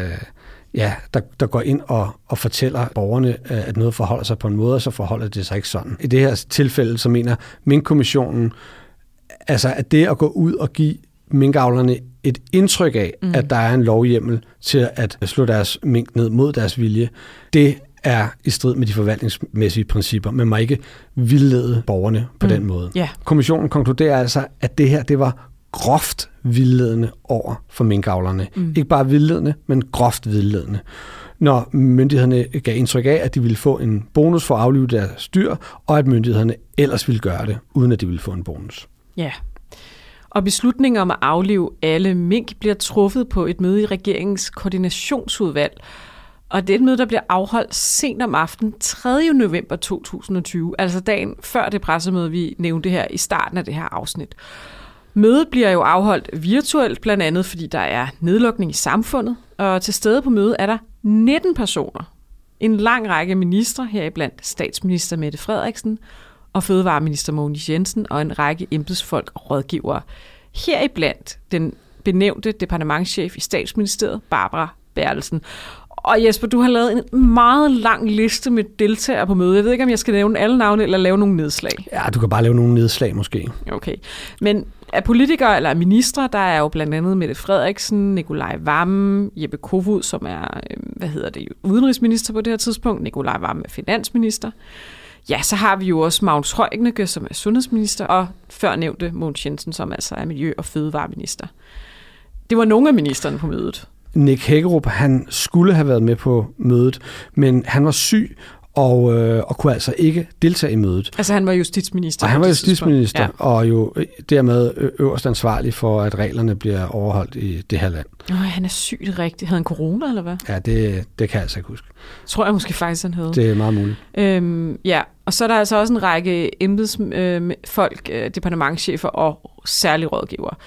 der går ind og fortæller borgerne, at noget forholder sig på en måde, og så forholder det sig ikke sådan. I det her tilfælde, så mener minkkommissionen, altså at det at gå ud og give minkavlerne et indtryk af, at der er en lovhjemmel til at slå deres mink ned mod deres vilje, det er i strid med de forvaltningsmæssige principper. Man må ikke vildlede borgerne på den måde. Yeah. Kommissionen konkluderer altså, at det her, det var groft vildledende over for minkavlerne. Ikke bare vildledende, men groft vildledende. Når myndighederne gav indtryk af, at de ville få en bonus for at aflive deres dyr, og at myndighederne ellers ville gøre det, uden at de ville få en bonus. Ja. Og beslutningen om at aflive alle mink bliver truffet på et møde i regeringens koordinationsudvalg. Og det er et møde, der bliver afholdt sent om aftenen 3. november 2020, altså dagen før det pressemøde, vi nævnte her i starten af det her afsnit. Mødet bliver jo afholdt virtuelt, blandt andet fordi der er nedlukning i samfundet, og til stede på mødet er der 19 personer. En lang række ministre, heriblandt statsminister Mette Frederiksen og fødevareminister Mogens Jensen og en række embedsfolk og rådgivere. Heriblandt den benævnte departementschef i statsministeriet, Barbara Bertelsen. Og Jesper, du har lavet en meget lang liste med deltagere på mødet. Jeg ved ikke, om jeg skal nævne alle navne eller lave nogle nedslag. Ja, du kan bare lave nogle nedslag måske. Okay. Men af politikere eller ministre, der er jo blandt andet Mette Frederiksen, Nikolaj Wammen, Jeppe Kofod, som er, udenrigsminister på det her tidspunkt. Nikolaj Wammen er finansminister. Ja, så har vi jo også Magnus Heunicke, som er sundhedsminister, og før nævnte Mogens Jensen, som altså er miljø- og fødevareminister. Det var nogle af ministerne på mødet. Nick Hækkerup, han skulle have været med på mødet, men han var syg og kunne altså ikke deltage i mødet. Altså han var justitsminister. Og han var justitsminister, og jo dermed øverst ansvarlig for, at reglerne bliver overholdt i det her land. Han er syg, det er rigtigt. Havde han corona, eller hvad? Ja, det kan jeg altså ikke huske. Tror jeg måske faktisk, han havde. Det er meget muligt. Ja, og så er der altså også en række embedsfolk, departementschefer og særlige rådgivere.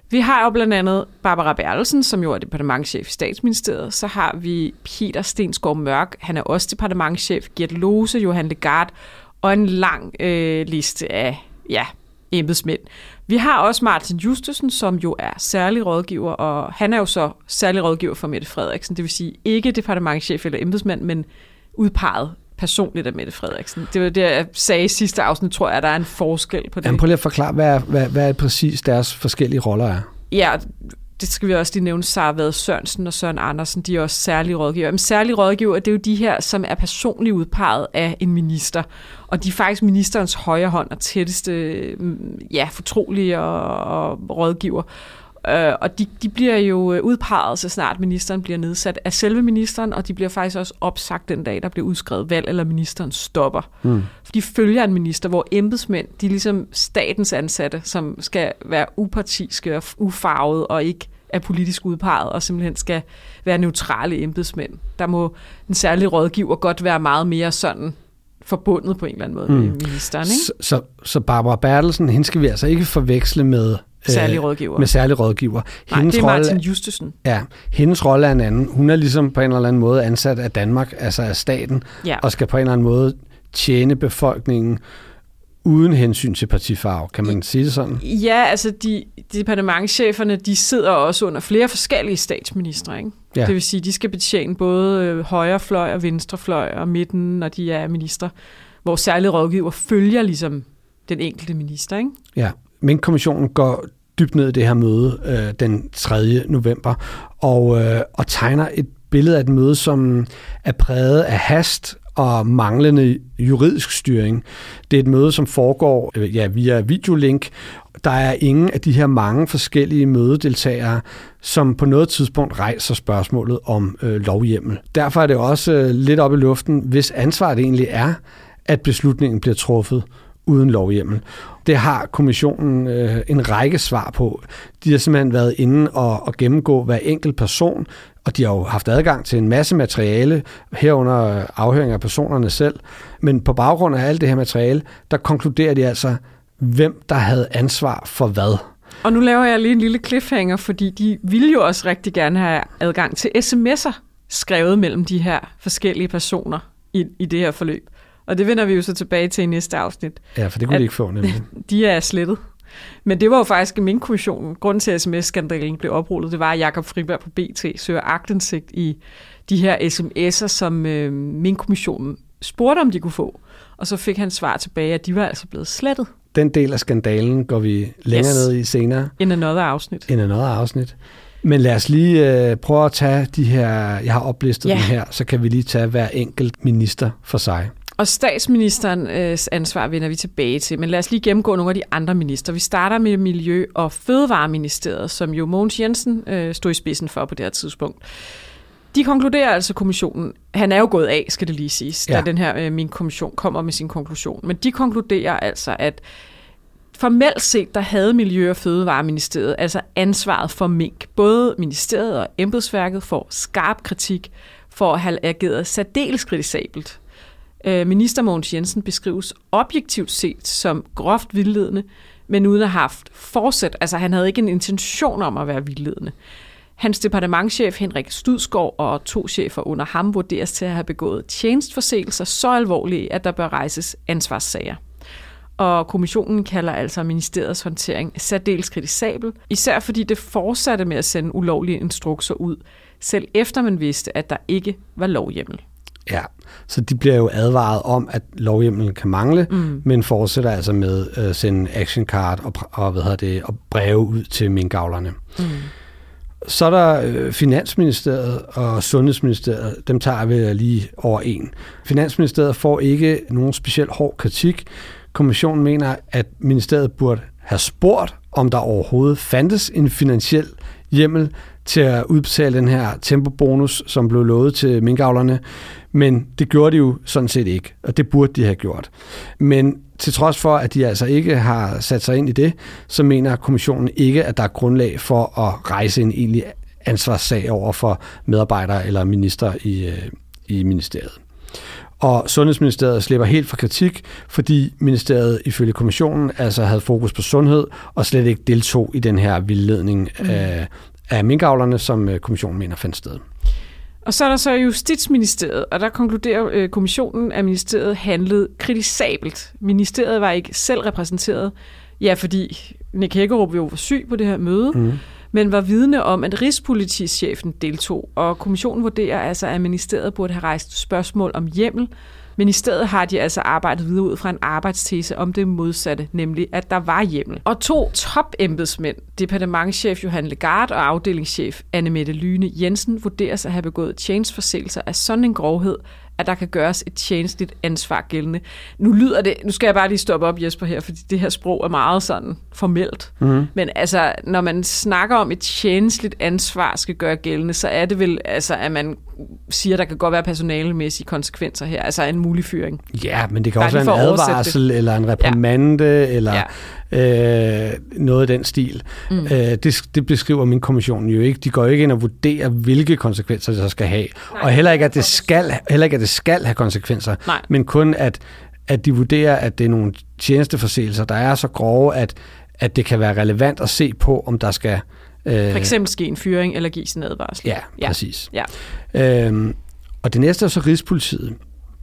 Vi har jo blandt andet Barbara Bertelsen, som jo er departementschef i Statsministeriet. Så har vi Peter Stensgaard Mørk, han er også departementschef. Gert Lose, Johan Legarth og en lang liste af embedsmænd. Vi har også Martin Justesen, som jo er særlig rådgiver, og han er jo så særlig rådgiver for Mette Frederiksen. Det vil sige ikke departementschef eller embedsmand, men udpeget personligt af Mette Frederiksen. Det var det, jeg sagde i sidste afsnit, tror jeg, der er en forskel på det. Jamen, prøv lige at forklare, hvad præcis deres forskellige roller er. Ja, det skal vi også lige nævne. Sara Vade Sørensen og Søren Andersen, de er også særlige rådgiver. Men særlige rådgiver, det er jo de her, som er personligt udpeget af en minister. Og de er faktisk ministerens højre hånd og tætteste fortrolige og rådgiver. Og de bliver jo udpeget, så snart ministeren bliver nedsat af selve ministeren, og de bliver faktisk også opsagt den dag, der bliver udskrevet valg, eller ministeren stopper. For de følger en minister, hvor embedsmænd, de er ligesom statens ansatte, som skal være upartiske og ufarvede, og ikke er politisk udpeget, og simpelthen skal være neutrale embedsmænd. Der må den særlige rådgiver godt være meget mere sådan forbundet på en eller anden måde med ministeren. Ikke? Så Barbara Bertelsen, hende skal vi altså ikke forveksle med særlig rådgiver. Med særlig rådgiver. Nej, det er Martin Justesen. Ja, hendes rolle er en anden. Hun er ligesom på en eller anden måde ansat af Danmark, altså af staten, og skal på en eller anden måde tjene befolkningen uden hensyn til partifarve. Kan man sige det sådan? Ja, altså departementscheferne, de sidder også under flere forskellige statsministre, ikke? Ja. Det vil sige, de skal betjene både højrefløj og venstrefløj og midten, når de er minister, hvor særlig rådgiver følger ligesom den enkelte minister, ikke? Ja. Minkkommissionen går dybt ned i det her møde den 3. november og tegner et billede af et møde, som er præget af hast og manglende juridisk styring. Det er et møde, som foregår via videolink. Der er ingen af de her mange forskellige mødedeltagere, som på noget tidspunkt rejser spørgsmålet om lovhjemmel. Derfor er det også lidt op i luften, hvis ansvaret egentlig er, at beslutningen bliver truffet uden lovhjemmel. Det har kommissionen en række svar på. De har simpelthen været inde og gennemgå hver enkelt person, og de har jo haft adgang til en masse materiale, herunder afhøring af personerne selv. Men på baggrund af alt det her materiale, der konkluderer de altså, hvem der havde ansvar for hvad. Og nu laver jeg lige en lille cliffhanger, fordi de ville jo også rigtig gerne have adgang til sms'er, skrevet mellem de her forskellige personer i det her forløb. Og det vender vi jo så tilbage til i næste afsnit. Ja, for det kunne de ikke få, nemlig. De er slettet. Men det var jo faktisk Minkkommissionen. Grunden til, at sms-skandalen blev oprullet, det var, at Jakob Friberg på BT søger aktindsigt i de her sms'er, som Minkkommissionen spurgte, om de kunne få. Og så fik han svar tilbage, at de var altså blevet slettet. Den del af skandalen går vi længere ned i senere. In another afsnit. Men lad os lige prøve at tage de her, jeg har oplistet dem her, så kan vi lige tage hver enkelt minister for sig. Og statsministerens ansvar vender vi tilbage til, men lad os lige gennemgå nogle af de andre minister. Vi starter med Miljø- og Fødevareministeriet, som jo Mogens Jensen stod i spidsen for på det her tidspunkt. De konkluderer altså kommissionen, han er jo gået af, skal det lige siges, da den her Minkkommission kommer med sin konklusion, men de konkluderer altså, at formelt set, der havde Miljø- og Fødevareministeriet altså ansvaret for mink. Både ministeriet og embedsværket får skarp kritik for at have ageret særdeles kritisabelt. Minister Mogens Jensen beskrives objektivt set som groft vildledende, men uden at have haft forsæt. Altså han havde ikke en intention om at være vildledende. Hans departementschef Henrik Studsgaard og 2 chefer under ham vurderes til at have begået tjenestforseelser så alvorlige, at der bør rejses ansvarssager. Og kommissionen kalder altså ministeriets håndtering særdeles kritisabel, især fordi det fortsatte med at sende ulovlige instrukser ud, selv efter man vidste, at der ikke var lovhjemmel. Ja, så de bliver jo advaret om, at lovhjemmelen kan mangle, men fortsætter altså med at sende action card og breve ud til minkavlerne. Så er der Finansministeriet og Sundhedsministeriet, dem tager vi lige over en. Finansministeriet får ikke nogen specielt hård kritik. Kommissionen mener, at ministeriet burde have spurgt, om der overhovedet fandtes en finansiel hjemmel til at udbetale den her tempobonus, som blev lovet til minkavlerne, men det gjorde de jo sådan set ikke, og det burde de have gjort. Men til trods for, at de altså ikke har sat sig ind i det, så mener kommissionen ikke, at der er grundlag for at rejse en egentlig ansvarssag over for medarbejdere eller minister i ministeriet. Og Sundhedsministeriet slipper helt fra kritik, fordi ministeriet ifølge kommissionen altså havde fokus på sundhed og slet ikke deltog i den her vildledning af minkavlerne, som kommissionen mener fandt sted. Og så er der så Justitsministeriet, og der konkluderer kommissionen, at ministeriet handlede kritisabelt. Ministeriet var ikke selv repræsenteret, fordi Nick Hækkerup jo var syg på det her møde, men var vidne om, at rigspolitichefen deltog, og kommissionen vurderer altså, at ministeriet burde have rejst spørgsmål om hjemmel. Ministeriet har de altså arbejdet videre ud fra en arbejdstese om det modsatte, nemlig at der var hjemmel. Og 2 topembedsmænd, departementschef Johan Legarde og afdelingschef Anne-Mette Lyne Jensen, vurderes at have begået tjenesteforseelser af sådan en grovhed, at der kan gøres et tjenestligt ansvar gældende. Nu skal jeg bare lige stoppe op, Jesper, her, fordi det her sprog er meget sådan formelt. Men altså, når man snakker om et tjenestligt ansvar skal gøre gældende, så er det vel, altså, at man siger, at der kan godt være personalemæssige konsekvenser her, altså en mulig fyring. Ja, men det kan også være en advarsel, eller en reprimande, eller noget af den stil. Det beskriver min kommission jo ikke. De går ikke ind og vurderer, hvilke konsekvenser det så skal have. Nej, og heller ikke, at det skal have konsekvenser, men kun, at de vurderer, at det er nogle tjenesteforseelser, der er så grove, at det kan være relevant at se på, om der skal for eksempel ske en fyring eller gives en advarsel. Ja, præcis. Ja. Og det næste er så Rigspolitiet.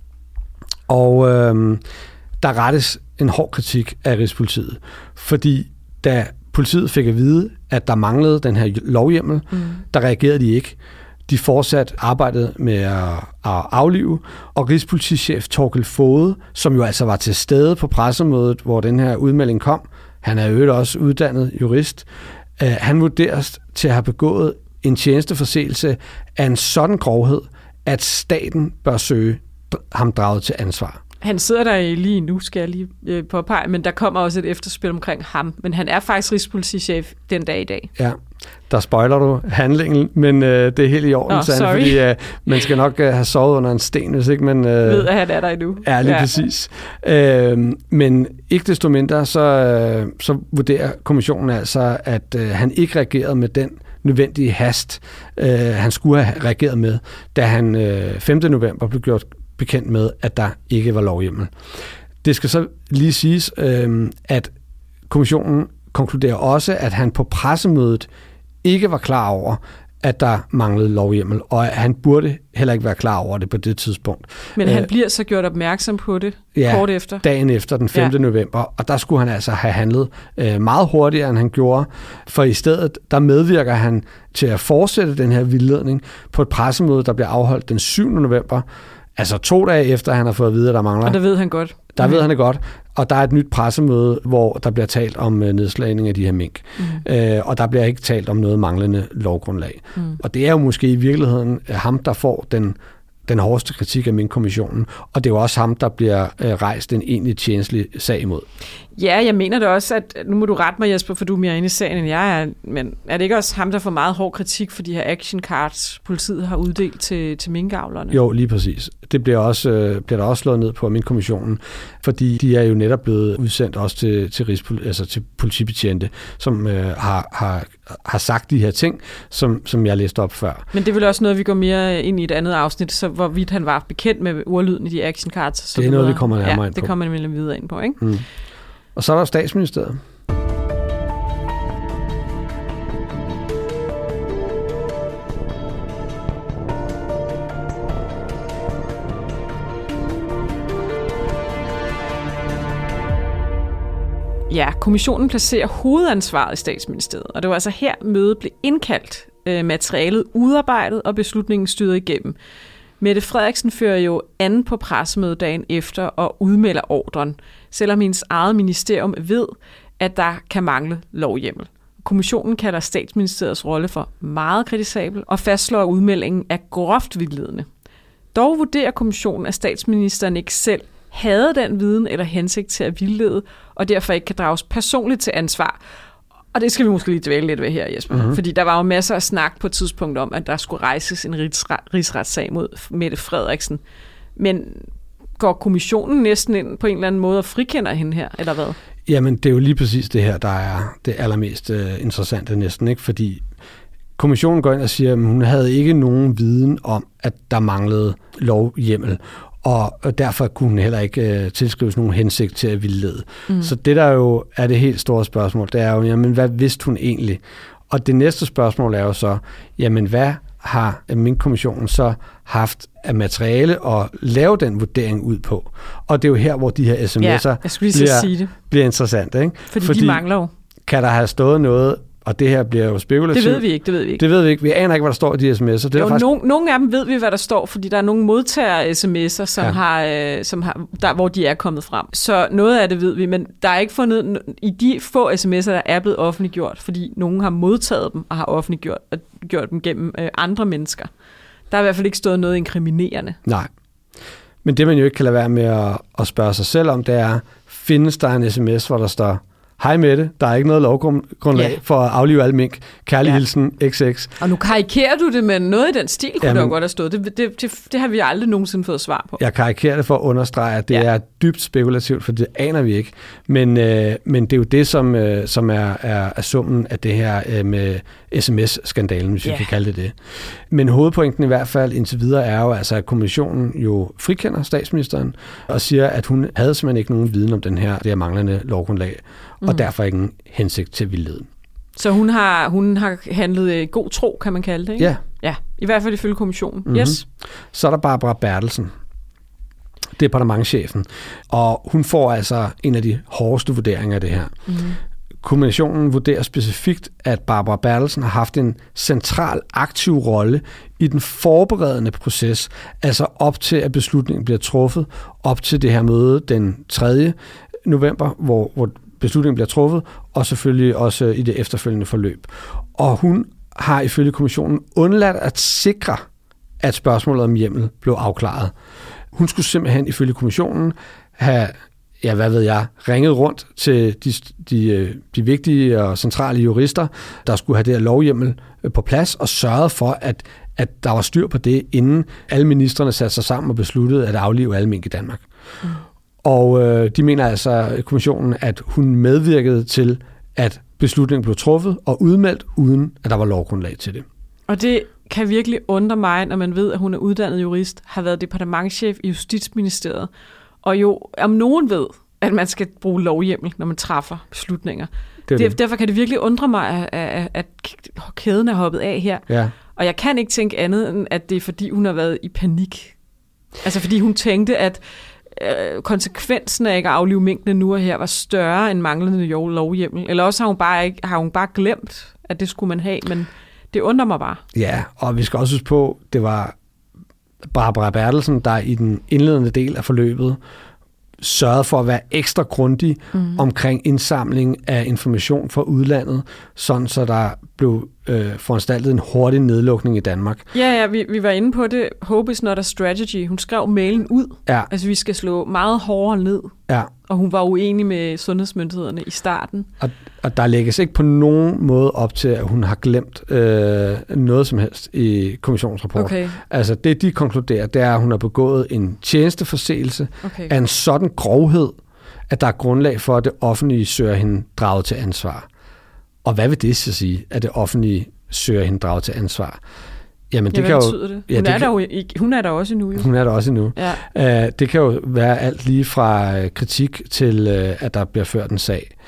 Og der rettes en hård kritik af Rigspolitiet, fordi da politiet fik at vide, at der manglede den her lovhjemmel, der reagerede de ikke. De fortsat arbejdede med at aflive, og rigspolitichef Torkild Foged, som jo altså var til stede på pressemødet, hvor den her udmelding kom, han er jo også uddannet jurist, han vurderes til at have begået en tjenesteforseelse af en sådan grovhed, at staten bør søge ham draget til ansvar. Han sidder der lige nu, skal jeg lige påpege, men der kommer også et efterspil omkring ham. Men han er faktisk rigspolitichef den dag i dag. Ja, der spoiler du handlingen, men det er helt i orden, fordi man skal nok have sovet under en sten, hvis ikke man ved, at han er der endnu. Ja, lige præcis. Men ikke desto mindre, så vurderer kommissionen altså, at han ikke reagerede med den nødvendige hast, han skulle have reageret med, da han 5. november blev gjort bekendt med, at der ikke var lovhjemmel. Det skal så lige siges, at kommissionen konkluderer også, at han på pressemødet ikke var klar over, at der manglede lovhjemmel, og han burde heller ikke være klar over det på det tidspunkt. Men han bliver så gjort opmærksom på det kort efter? Dagen efter, den 5. november, og der skulle han altså have handlet meget hurtigere, end han gjorde, for i stedet, der medvirker han til at fortsætte den her vildledning på et pressemøde, der bliver afholdt den 7. november, altså 2 dage efter, han har fået at vide, at der mangler. Og der ved han godt. Der ved han det godt. Og der er et nyt pressemøde, hvor der bliver talt om nedslagning af de her mink. Og der bliver ikke talt om noget manglende lovgrundlag. Og det er jo måske i virkeligheden ham, der får den hårdeste kritik af minkkommissionen. Og det er jo også ham, der bliver rejst en egentlig tjenestelig sag imod. Ja, jeg mener det også, at nu må du rette mig, Jesper, for du er mere inde i sagen, end jeg er. Men er det ikke også ham, der får meget hård kritik for de her action cards, politiet har uddelt til minkavlerne? Jo, lige præcis. Det bliver der også slået ned på minkkommissionen, fordi de er jo netop blevet udsendt også til politibetjente, som har sagt de her ting, som jeg læste op før. Men det er vel også noget, vi går mere ind i et andet afsnit, så hvorvidt han var bekendt med ordlyden i de action cards. Så det er noget, vi kommer nærmere ind på. Det kommer man videre ind på, ikke? Og så er der Statsministeriet. Ja, kommissionen placerer hovedansvaret i Statsministeriet, og det var altså her mødet blev indkaldt, materialet udarbejdet og beslutningen styret igennem. Mette Frederiksen fører jo an på pressemødet dagen efter og udmelder ordren, selvom hendes eget ministerium ved, at der kan mangle lovhjemmel. Kommissionen kalder Statsministeriets rolle for meget kritisabel og fastslår, at udmeldingen er groft vildledende. Dog vurderer kommissionen, at statsministeren ikke selv havde den viden eller hensigt til at vildlede, og derfor ikke kan drages personligt til ansvar. Og det skal vi måske lige dvæle lidt ved her, Jesper. Fordi der var jo masser af snak på et tidspunkt om, at der skulle rejses en rigsretssag mod Mette Frederiksen. Men går kommissionen næsten ind på en eller anden måde og frikender hende her, eller hvad? Jamen, det er jo lige præcis det her, der er det allermest interessante næsten, ikke? Fordi kommissionen går ind og siger, at hun havde ikke nogen viden om, at der manglede lovhjemmel. og derfor kunne hun heller ikke tilskrives nogen hensigt til at vildlede. Så det der jo er det helt store spørgsmål, det er jo, jamen hvad vidste hun egentlig? Og det næste spørgsmål er jo så, jamen hvad har Minkkommissionen så haft af materiale og lave den vurdering ud på? Og det er jo her, hvor de her sms'er bliver interessante. Ikke? Fordi de mangler jo. Kan der have stået noget, og det her bliver jo spekulativt. Det ved vi ikke. Vi aner ikke, hvad der står i de sms'er. Det faktisk... Nogle af dem ved vi, hvad der står, fordi der er nogle modtagere sms'er, som har, der, hvor de er kommet frem. Så noget af det ved vi, men der er ikke fundet i de få sms'er, der er blevet offentliggjort, fordi nogen har modtaget dem og har offentliggjort og gjort dem gennem andre mennesker. Der er i hvert fald ikke stået noget inkriminerende. Nej. Men det, man jo ikke kan lade være med at spørge sig selv om, det er, findes der en sms, hvor der står: hej Mette, der er ikke noget lovgrundlag for at aflive alle mink. Kærlig hilsen, XX. Og nu karikerer du det, men noget i den stil kunne der jo godt have stået. Det har vi aldrig nogensinde fået svar på. Jeg karikerer det for at understrege, at det er dybt spekulativt, for det aner vi ikke. Men det er jo det, som er summen af det her med sms-skandalen, hvis vi kan kalde det. Men hovedpointen i hvert fald indtil videre er jo, altså, at kommissionen jo frikender statsministeren og siger, at hun havde simpelthen ikke nogen viden om det her manglende lovgrundlag, og derfor ikke en hensigt til vildleden. Så hun har handlet god tro, kan man kalde det, ikke? Ja. Ja, i hvert fald ifølge kommissionen. Yes. Så er der Barbara Bertelsen, departementschefen, og hun får altså en af de hårdeste vurderinger af det her. Kommissionen vurderer specifikt, at Barbara Bertelsen har haft en central aktiv rolle i den forberedende proces, altså op til, at beslutningen bliver truffet, op til det her møde den 3. november, hvor beslutningen bliver truffet, og selvfølgelig også i det efterfølgende forløb. Og hun har ifølge kommissionen undladt at sikre, at spørgsmålet om hjemmel blev afklaret. Hun skulle simpelthen ifølge kommissionen have, ringet rundt til de vigtige og centrale jurister, der skulle have det her lovhjemmel på plads, og sørget for, at der var styr på det, inden alle ministrene satte sig sammen og besluttede at aflive alle mink i Danmark. Og de mener altså, kommissionen, at hun medvirkede til, at beslutningen blev truffet og udmeldt, uden at der var lovgrundlag til det. Og det kan virkelig undre mig, når man ved, at hun er uddannet jurist, har været departementschef i Justitsministeriet, og jo om nogen ved, at man skal bruge lovhjemmel, når man træffer beslutninger. Derfor kan det virkelig undre mig, at kæden er hoppet af her. Ja. Og jeg kan ikke tænke andet, end at det er, fordi hun har været i panik. Altså fordi hun tænkte, at konsekvensen af ikke at aflive minkene nu og her var større end manglende lovhjemmel. Eller også har hun bare glemt, at det skulle man have, men det undrer mig bare. Ja, og vi skal også huske på, det var Barbara Bertelsen, der i den indledende del af forløbet sørgede for at være ekstra grundig omkring indsamling af information fra udlandet, sådan så der blev foranstaltet en hurtig nedlukning i Danmark. Ja, vi var inde på det. Hope is not a strategy. Hun skrev mailen ud. Ja. Altså, vi skal slå meget hårdere ned. Ja. Og hun var uenig med sundhedsmyndighederne i starten. Og der lægges ikke på nogen måde op til, at hun har glemt noget som helst i kommissionsrapport. Okay. Altså, det de konkluderer, det er, at hun har begået en tjenesteforseelse af en sådan grovhed, at der er grundlag for, at det offentlige søger hende draget til ansvar. Og hvad vil det så sige, at det offentlige søger hende draget til ansvar? Jamen, det hvad kan betyder det? Hun er der også endnu. Jo. Hun er der også endnu. Ja. Det kan jo være alt lige fra kritik til, at der bliver ført en sag.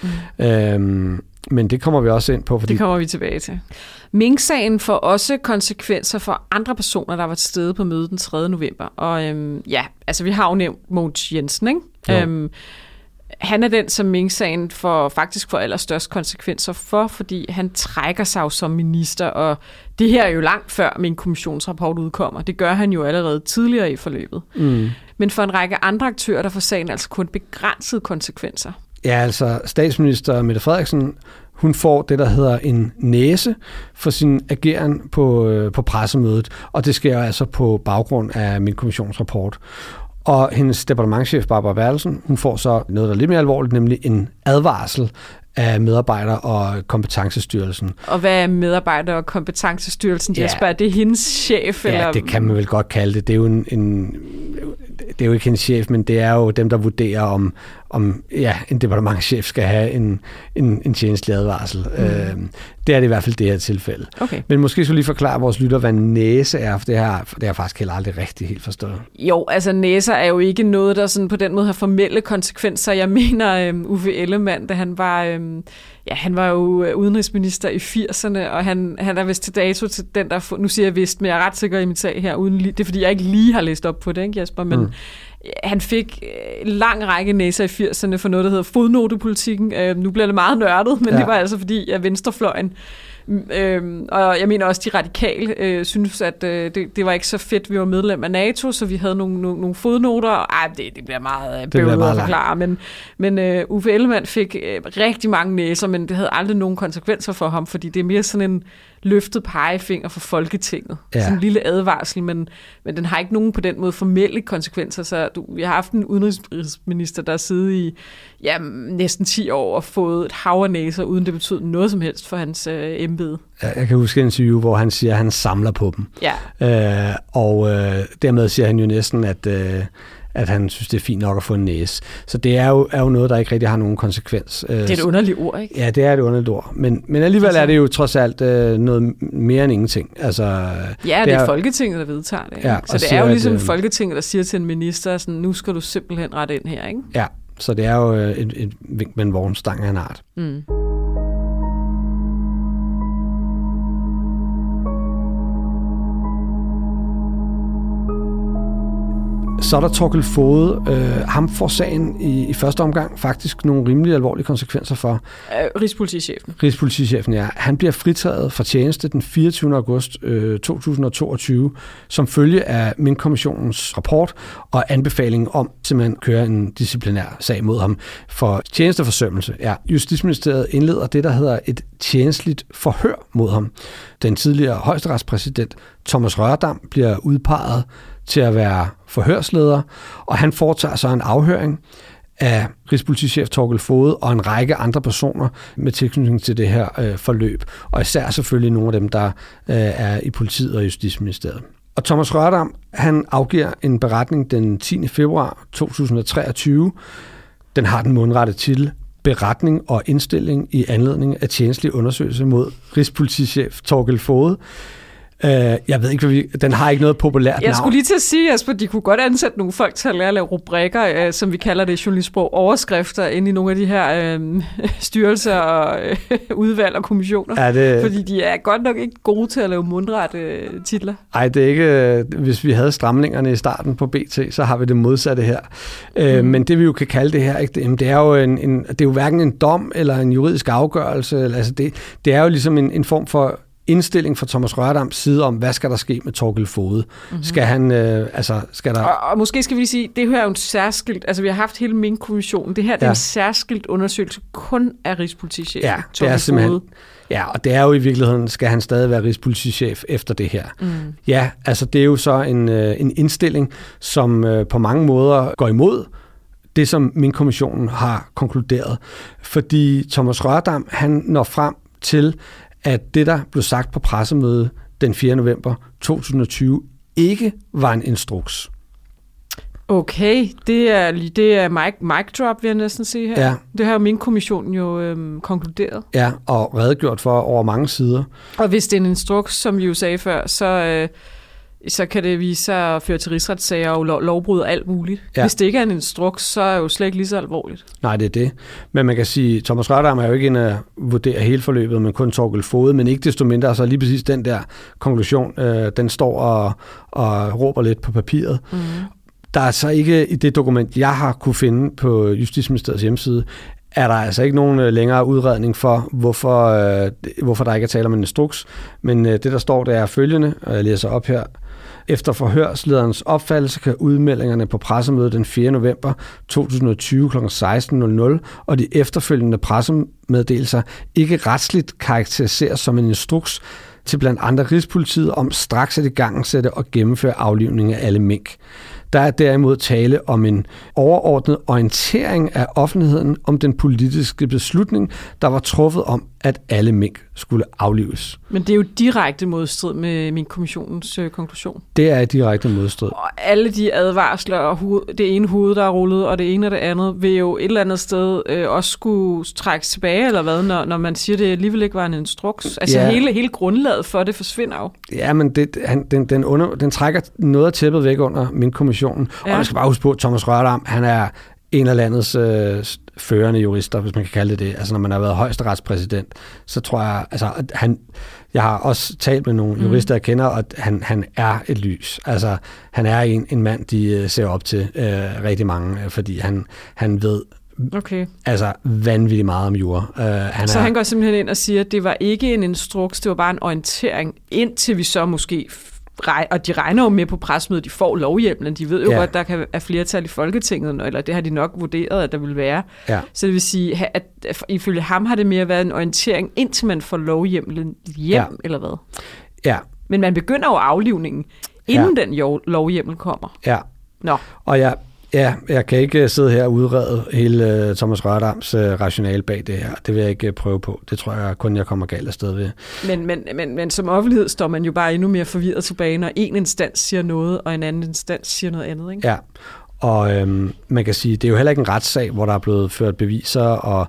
Men det kommer vi også ind på. Det kommer vi tilbage til. Mink-sagen får også konsekvenser for andre personer, der var til stede på mødet den 3. november. Og vi har jo nævnt Mogens Jensen, ikke? Han er den, som Mink-sagen faktisk får allerstørst konsekvenser for, fordi han trækker sig jo som minister, og det her er jo langt før Mink-kommissionsrapport udkommer. Det gør han jo allerede tidligere i forløbet. Men for en række andre aktører, der får sagen altså kun begrænsede konsekvenser. Ja, altså statsminister Mette Frederiksen, hun får det, der hedder en næse for sin ageren på pressemødet, og det sker altså på baggrund af Mink-kommissionsrapport. Og hendes departementschef Barbara Bertelsen, hun får så noget, der er lidt mere alvorligt, nemlig en advarsel af medarbejder- og kompetencestyrelsen. Og hvad er medarbejder- og kompetencestyrelsen? Jesper, er det hendes chef? Ja, eller? Det kan man vel godt kalde det. Det er jo det er jo ikke hendes chef, men det er jo dem, der vurderer, en departementschef skal have en tjenestelig advarsel. Det er det i hvert fald det her tilfælde. Okay. Men måske skulle lige forklare vores lytter, hvad en næse er, for det har jeg faktisk heller aldrig rigtig helt forstået. Jo, altså næser er jo ikke noget, der sådan på den måde har formelle konsekvenser. Jeg mener, Uffe Ellemann, da han var jo udenrigsminister i 80'erne, og han er vist til dato til den, der... Nu siger jeg vist, men jeg er ret sikker i mit sag her. Det er, fordi jeg ikke lige har læst op på det, ikke Jesper? Men han fik en lang række næser i 80'erne for noget, der hedder fodnotepolitikken. Nu bliver det meget nørdet, men det var altså fordi, at venstrefløjen og jeg mener også, de radikale synes, at det var ikke så fedt, vi var medlem af NATO, så vi havde nogle fodnoter. Det bliver meget bøvlet at forklare, men Uffe Ellemann fik rigtig mange næser, men det havde aldrig nogen konsekvenser for ham, fordi det er mere sådan en løftet pegefinger for Folketinget. Ja. Sådan en lille advarsel, men den har ikke nogen på den måde formelle konsekvenser. Så vi har haft en udenrigsminister, der har siddet i næsten 10 år og fået et hav af næser, uden det betød noget som helst for hans embede. Jeg kan huske en interview, hvor han siger, at han samler på dem. Ja. Dermed siger han jo næsten, at han synes, det er fint nok at få en næse. Så det er jo noget, der ikke rigtig har nogen konsekvens. Det er et underligt ord, ikke? Ja, det er et underligt ord. Men alligevel er det jo trods alt noget mere end ingenting. Altså, det er Folketinget, der vedtager det. Ikke? Ja, så det er jo ligesom Folketinget, der siger til en minister, sådan, nu skal du simpelthen rette ind her, ikke? Ja, så det er jo et vink med en vognstang af en art. Mm. Så er der Thorkild Foged. Ham får sagen i første omgang faktisk nogle rimelig alvorlige konsekvenser for. Rigspolitichefen. Rigspolitichefen, ja. Han bliver fritaget fra tjeneste den 24. august 2022 som følge af Minkkommissionens rapport og anbefaling om simpelthen at køre en disciplinær sag mod ham for tjenesteforsømmelse. Ja, Justitsministeriet indleder det, der hedder et tjenestligt forhør mod ham. Den tidligere højesteretspræsident Thomas Rørdam bliver udpeget til at være forhørsleder, og han foretager så en afhøring af rigspolitichef Thorkild Foged og en række andre personer med tilknytning til det her forløb, og især selvfølgelig nogle af dem, der er i politiet og Justitsministeriet. Og Thomas Rørdam, han afgiver en beretning den 10. februar 2023. Den har den mundrette titel Beretning og indstilling i anledning af tjenestelig undersøgelse mod rigspolitichef Thorkild Foged. Jeg ved ikke, den har ikke noget populært navn. Jeg skulle lige til at sige, Jesper, de kunne godt ansætte nogle folk til at lære at lave rubrikker, som vi kalder det i journalistsprog, overskrifter ind i nogle af de her styrelser og udvalg og kommissioner. Fordi de er godt nok ikke gode til at lave mundrette titler. Nej, det er ikke... Hvis vi havde stramningerne i starten på BT, så har vi det modsatte her. Men det vi jo kan kalde det her, ikke, det er jo det er jo hverken en dom eller en juridisk afgørelse. Altså det er jo ligesom en form for indstilling fra Thomas Rørdams side om, hvad skal der ske med Thorkild Foged? Mm-hmm. Skal han, skal der... Og måske skal vi sige, det her er jo en særskilt, altså vi har haft hele Minkkommissionen, det her det er en særskilt undersøgelse kun af rigspolitichefen. Ja, det er simpelthen... Ja, og det er jo i virkeligheden, skal han stadig være rigspolitichef efter det her. Mm. Ja, altså det er jo så en indstilling, som på mange måder går imod det, som Minkkommissionen har konkluderet. Fordi Thomas Rørdam, han når frem til, at det, der blev sagt på pressemødet den 4. november 2020, ikke var en instruks. Okay, det er mic drop, vil jeg næsten sige her. Ja. Det har Minkkommissionen jo konkluderet. Ja, og redegjort for over mange sider. Og hvis det er en instruks, som vi jo sagde før, så kan det vise sig at føre til rigsretssager og lovbrud og alt muligt. Ja. Hvis det ikke er en instruks, så er det jo slet ikke lige så alvorligt. Nej, det er det. Men man kan sige, at Thomas Rørdam er jo ikke inde at vurdere hele forløbet, men kun Thorkild Foged, men ikke desto mindre, så lige præcis den der konklusion, den står og råber lidt på papiret. Mm. Der er så ikke i det dokument, jeg har kunne finde på Justitsministeriets hjemmeside, er der altså ikke nogen længere udredning for, hvorfor der ikke er tale om en instruks. Men det, der står, det er følgende, og jeg læser op her. Efter forhørslederens opfattelse kan udmeldingerne på pressemødet den 4. november 2020 kl. 16.00 og de efterfølgende pressemeddelelser ikke retsligt karakteriseres som en instruks til blandt andre Rigspolitiet om straks at igangsætte og gennemføre aflivning af alle mink. Der er derimod tale om en overordnet orientering af offentligheden om den politiske beslutning, der var truffet om, at alle mink skulle aflives. Men det er jo direkte modstrid med min kommissionens konklusion. Det er direkte modstrid. Og alle de advarsler, og det ene hoved, der er rullet, og det ene og det andet, vil jo et eller andet sted også skulle trækkes tilbage, eller hvad, når man siger, det alligevel ikke var en instruks. Altså hele grundlaget for det forsvinder jo. Ja, men den trækker noget af tæppet væk under min kommissionen. Og man skal bare huske på, at Thomas Rørdam, han er en af landets førende jurister, hvis man kan kalde det. Altså når man har været højesteretspræsident, så tror jeg, altså jeg har også talt med nogle jurister, jeg kender, og han er et lys. Altså han er en mand, de ser op til rigtig mange, fordi han ved altså vanvittigt meget om jura. Han går simpelthen ind og siger, at det var ikke en instruks, det var bare en orientering, indtil vi så måske... Og de regner jo med på pressemødet, de får lovhjemmelen. De ved jo godt, at der kan være flertal i Folketinget, eller det har de nok vurderet, at der vil være. Ja. Så det vil sige, at ifølge ham har det mere været en orientering, indtil man får lovhjemmelen hjem, eller hvad? Ja. Men man begynder jo aflivningen, inden den lovhjemmel kommer. Ja. Nå. Og jeg kan ikke sidde her og udrede hele Thomas Rørdams rationale bag det her. Det vil jeg ikke prøve på. Det tror jeg kun, jeg kommer galt afsted ved. Men som offentlighed står man jo bare endnu mere forvirret tilbage, når en instans siger noget, og en anden instans siger noget andet, ikke? Ja, og man kan sige, det er jo heller ikke en retssag, hvor der er blevet ført beviser, og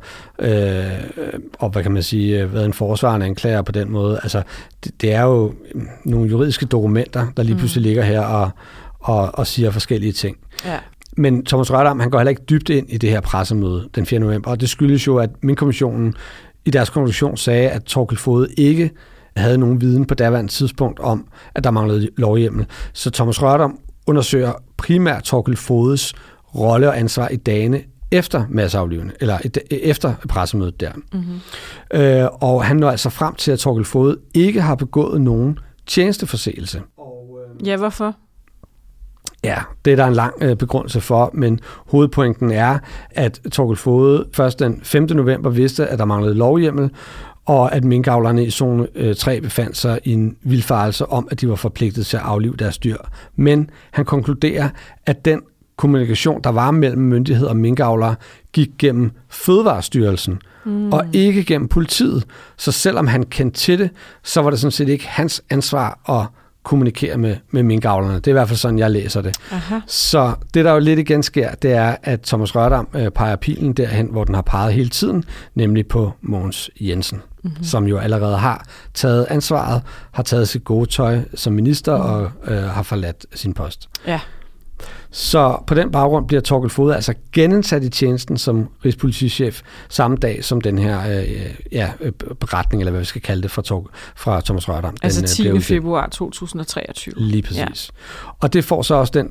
hvad kan man sige, været en forsvarende anklager på den måde. Altså, det er jo nogle juridiske dokumenter, der lige pludselig ligger her og siger forskellige ting. Ja. Men Thomas Rørdam, han går heller ikke dybt ind i det her pressemøde den 4. november, og det skyldes jo, at Minkkommissionen i deres konklusion sagde, at Thorkild Foged ikke havde nogen viden på daværende tidspunkt om, at der manglede lovhjemmel. Så Thomas Rørdam undersøger primært Thorkild Fogeds rolle og ansvar i dagene efter masseaflivning, eller efter pressemødet der. Mm-hmm. Og han når altså frem til, at Thorkild Foged ikke har begået nogen tjenesteforseelse. Ja, hvorfor? Ja, det er der en lang begrundelse for, men hovedpointen er, at Thorkild Foged først den 5. november vidste, at der manglede lovhjemmel, og at minkavlerne i zone 3 befandt sig i en vildfarelse om, at de var forpligtet til at aflive deres dyr. Men han konkluderer, at den kommunikation, der var mellem myndigheder og minkavlere, gik gennem Fødevarestyrelsen, og ikke gennem politiet. Så selvom han kendte til det, så var det sådan set ikke hans ansvar at kommunikere med minkavlerne. Det er i hvert fald sådan, jeg læser det. Aha. Så det, der jo lidt igen sker, det er, at Thomas Rørdam peger pilen derhen, hvor den har peget hele tiden, nemlig på Mogens Jensen, som jo allerede har taget ansvaret, har taget sit gode tøj som minister og har forladt sin post. Ja. Så på den baggrund bliver Thorkild Foged altså genindsat i tjenesten som rigspolitichef samme dag som den her beretning, eller hvad vi skal kalde det, fra Thomas Rørdam. Altså 10. februar 2023. Lige præcis. Ja. Og det får så også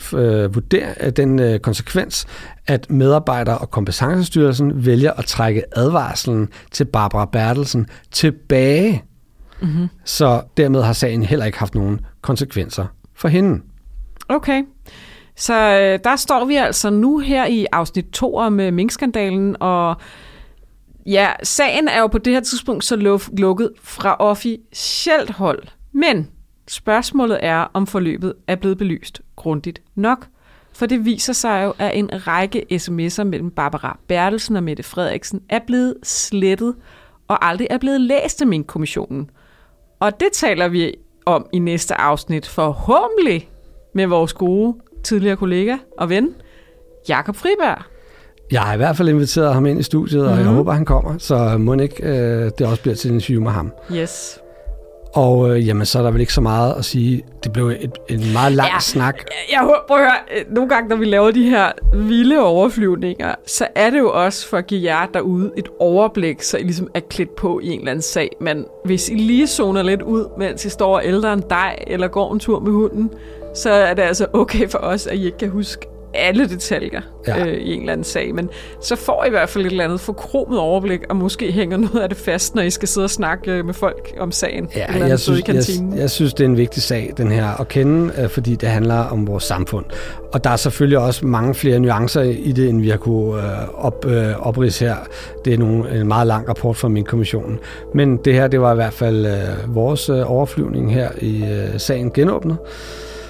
den konsekvens, at medarbejder- og kompetencestyrelsen vælger at trække advarslen til Barbara Bertelsen tilbage. Mm-hmm. Så dermed har sagen heller ikke haft nogen konsekvenser for hende. Okay. Så der står vi altså nu her i afsnit 2 om minkskandalen, og ja, sagen er jo på det her tidspunkt så lukket fra officielt hold. Men spørgsmålet er, om forløbet er blevet belyst grundigt nok. For det viser sig jo, at en række sms'er mellem Barbara Bertelsen og Mette Frederiksen er blevet slettet og aldrig er blevet læst af Minkkommissionen. Og det taler vi om i næste afsnit, forhåbentlig med vores gode tidligere kollega og ven, Jakob Friberg. Jeg har i hvert fald inviteret ham ind i studiet, og jeg håber, han kommer, så må ikke det også bliver til en interview med ham. Yes. Og jamen, så er der vel ikke så meget at sige. Det blev en meget lang snak. Prøv at høre, nogle gange, når vi laver de her vilde overflyvninger, så er det jo også for at give jer derude et overblik, så I ligesom er klædt på i en eller anden sag. Men hvis I lige zoner lidt ud, mens I står ældre end dig, eller går en tur med hunden, så er det altså okay for os, at I ikke kan huske alle detaljer i en eller anden sag. Men så får I i hvert fald et eller andet forkromet overblik, og måske hænger noget af det fast, når I skal sidde og snakke med folk om sagen. Ja, jeg synes, det er en vigtig sag, den her, at kende, fordi det handler om vores samfund. Og der er selvfølgelig også mange flere nuancer i det, end vi har kunne opridse her. Det er en meget lang rapport fra Minkkommissionen. Men det her, det var i hvert fald vores overflyvning her i sagen genåbnet.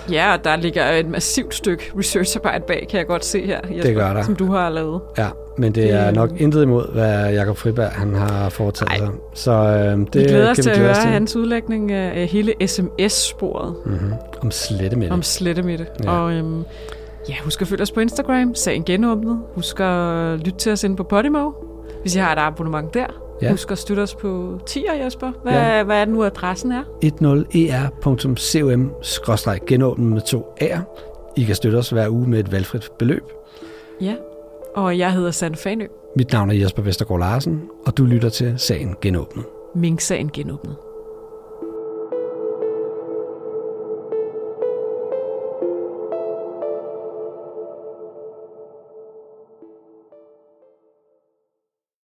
Ja, og der ligger et massivt stykke researcharbejde bag, kan jeg godt se her, Jesper, det gør der. som du har lavet. Ja, men det er nok intet imod, hvad Jakob Friberg han har foretaget sig. Så det vi glæder os til at høre til hans udlægning af hele SMS-sporet. Mm-hmm. Om slettemætte. Om slettemætte. Ja. Og husk at følge os på Instagram, Sagen Genåbnet. Husk at lytte til os inde på Podimo, hvis I har et abonnement der. Ja. Husk at støtte os på tier, Jesper. Hvad er det nu, adressen er? 10er.com/genåbnet med 2 A'er. I kan støtte os hver uge med et valgfrit beløb. Ja, og jeg hedder Sande Fanø. Mit navn er Jesper Vestergaard Larsen, og du lytter til Sagen Genåbnet. Mink-sagen genåbnet.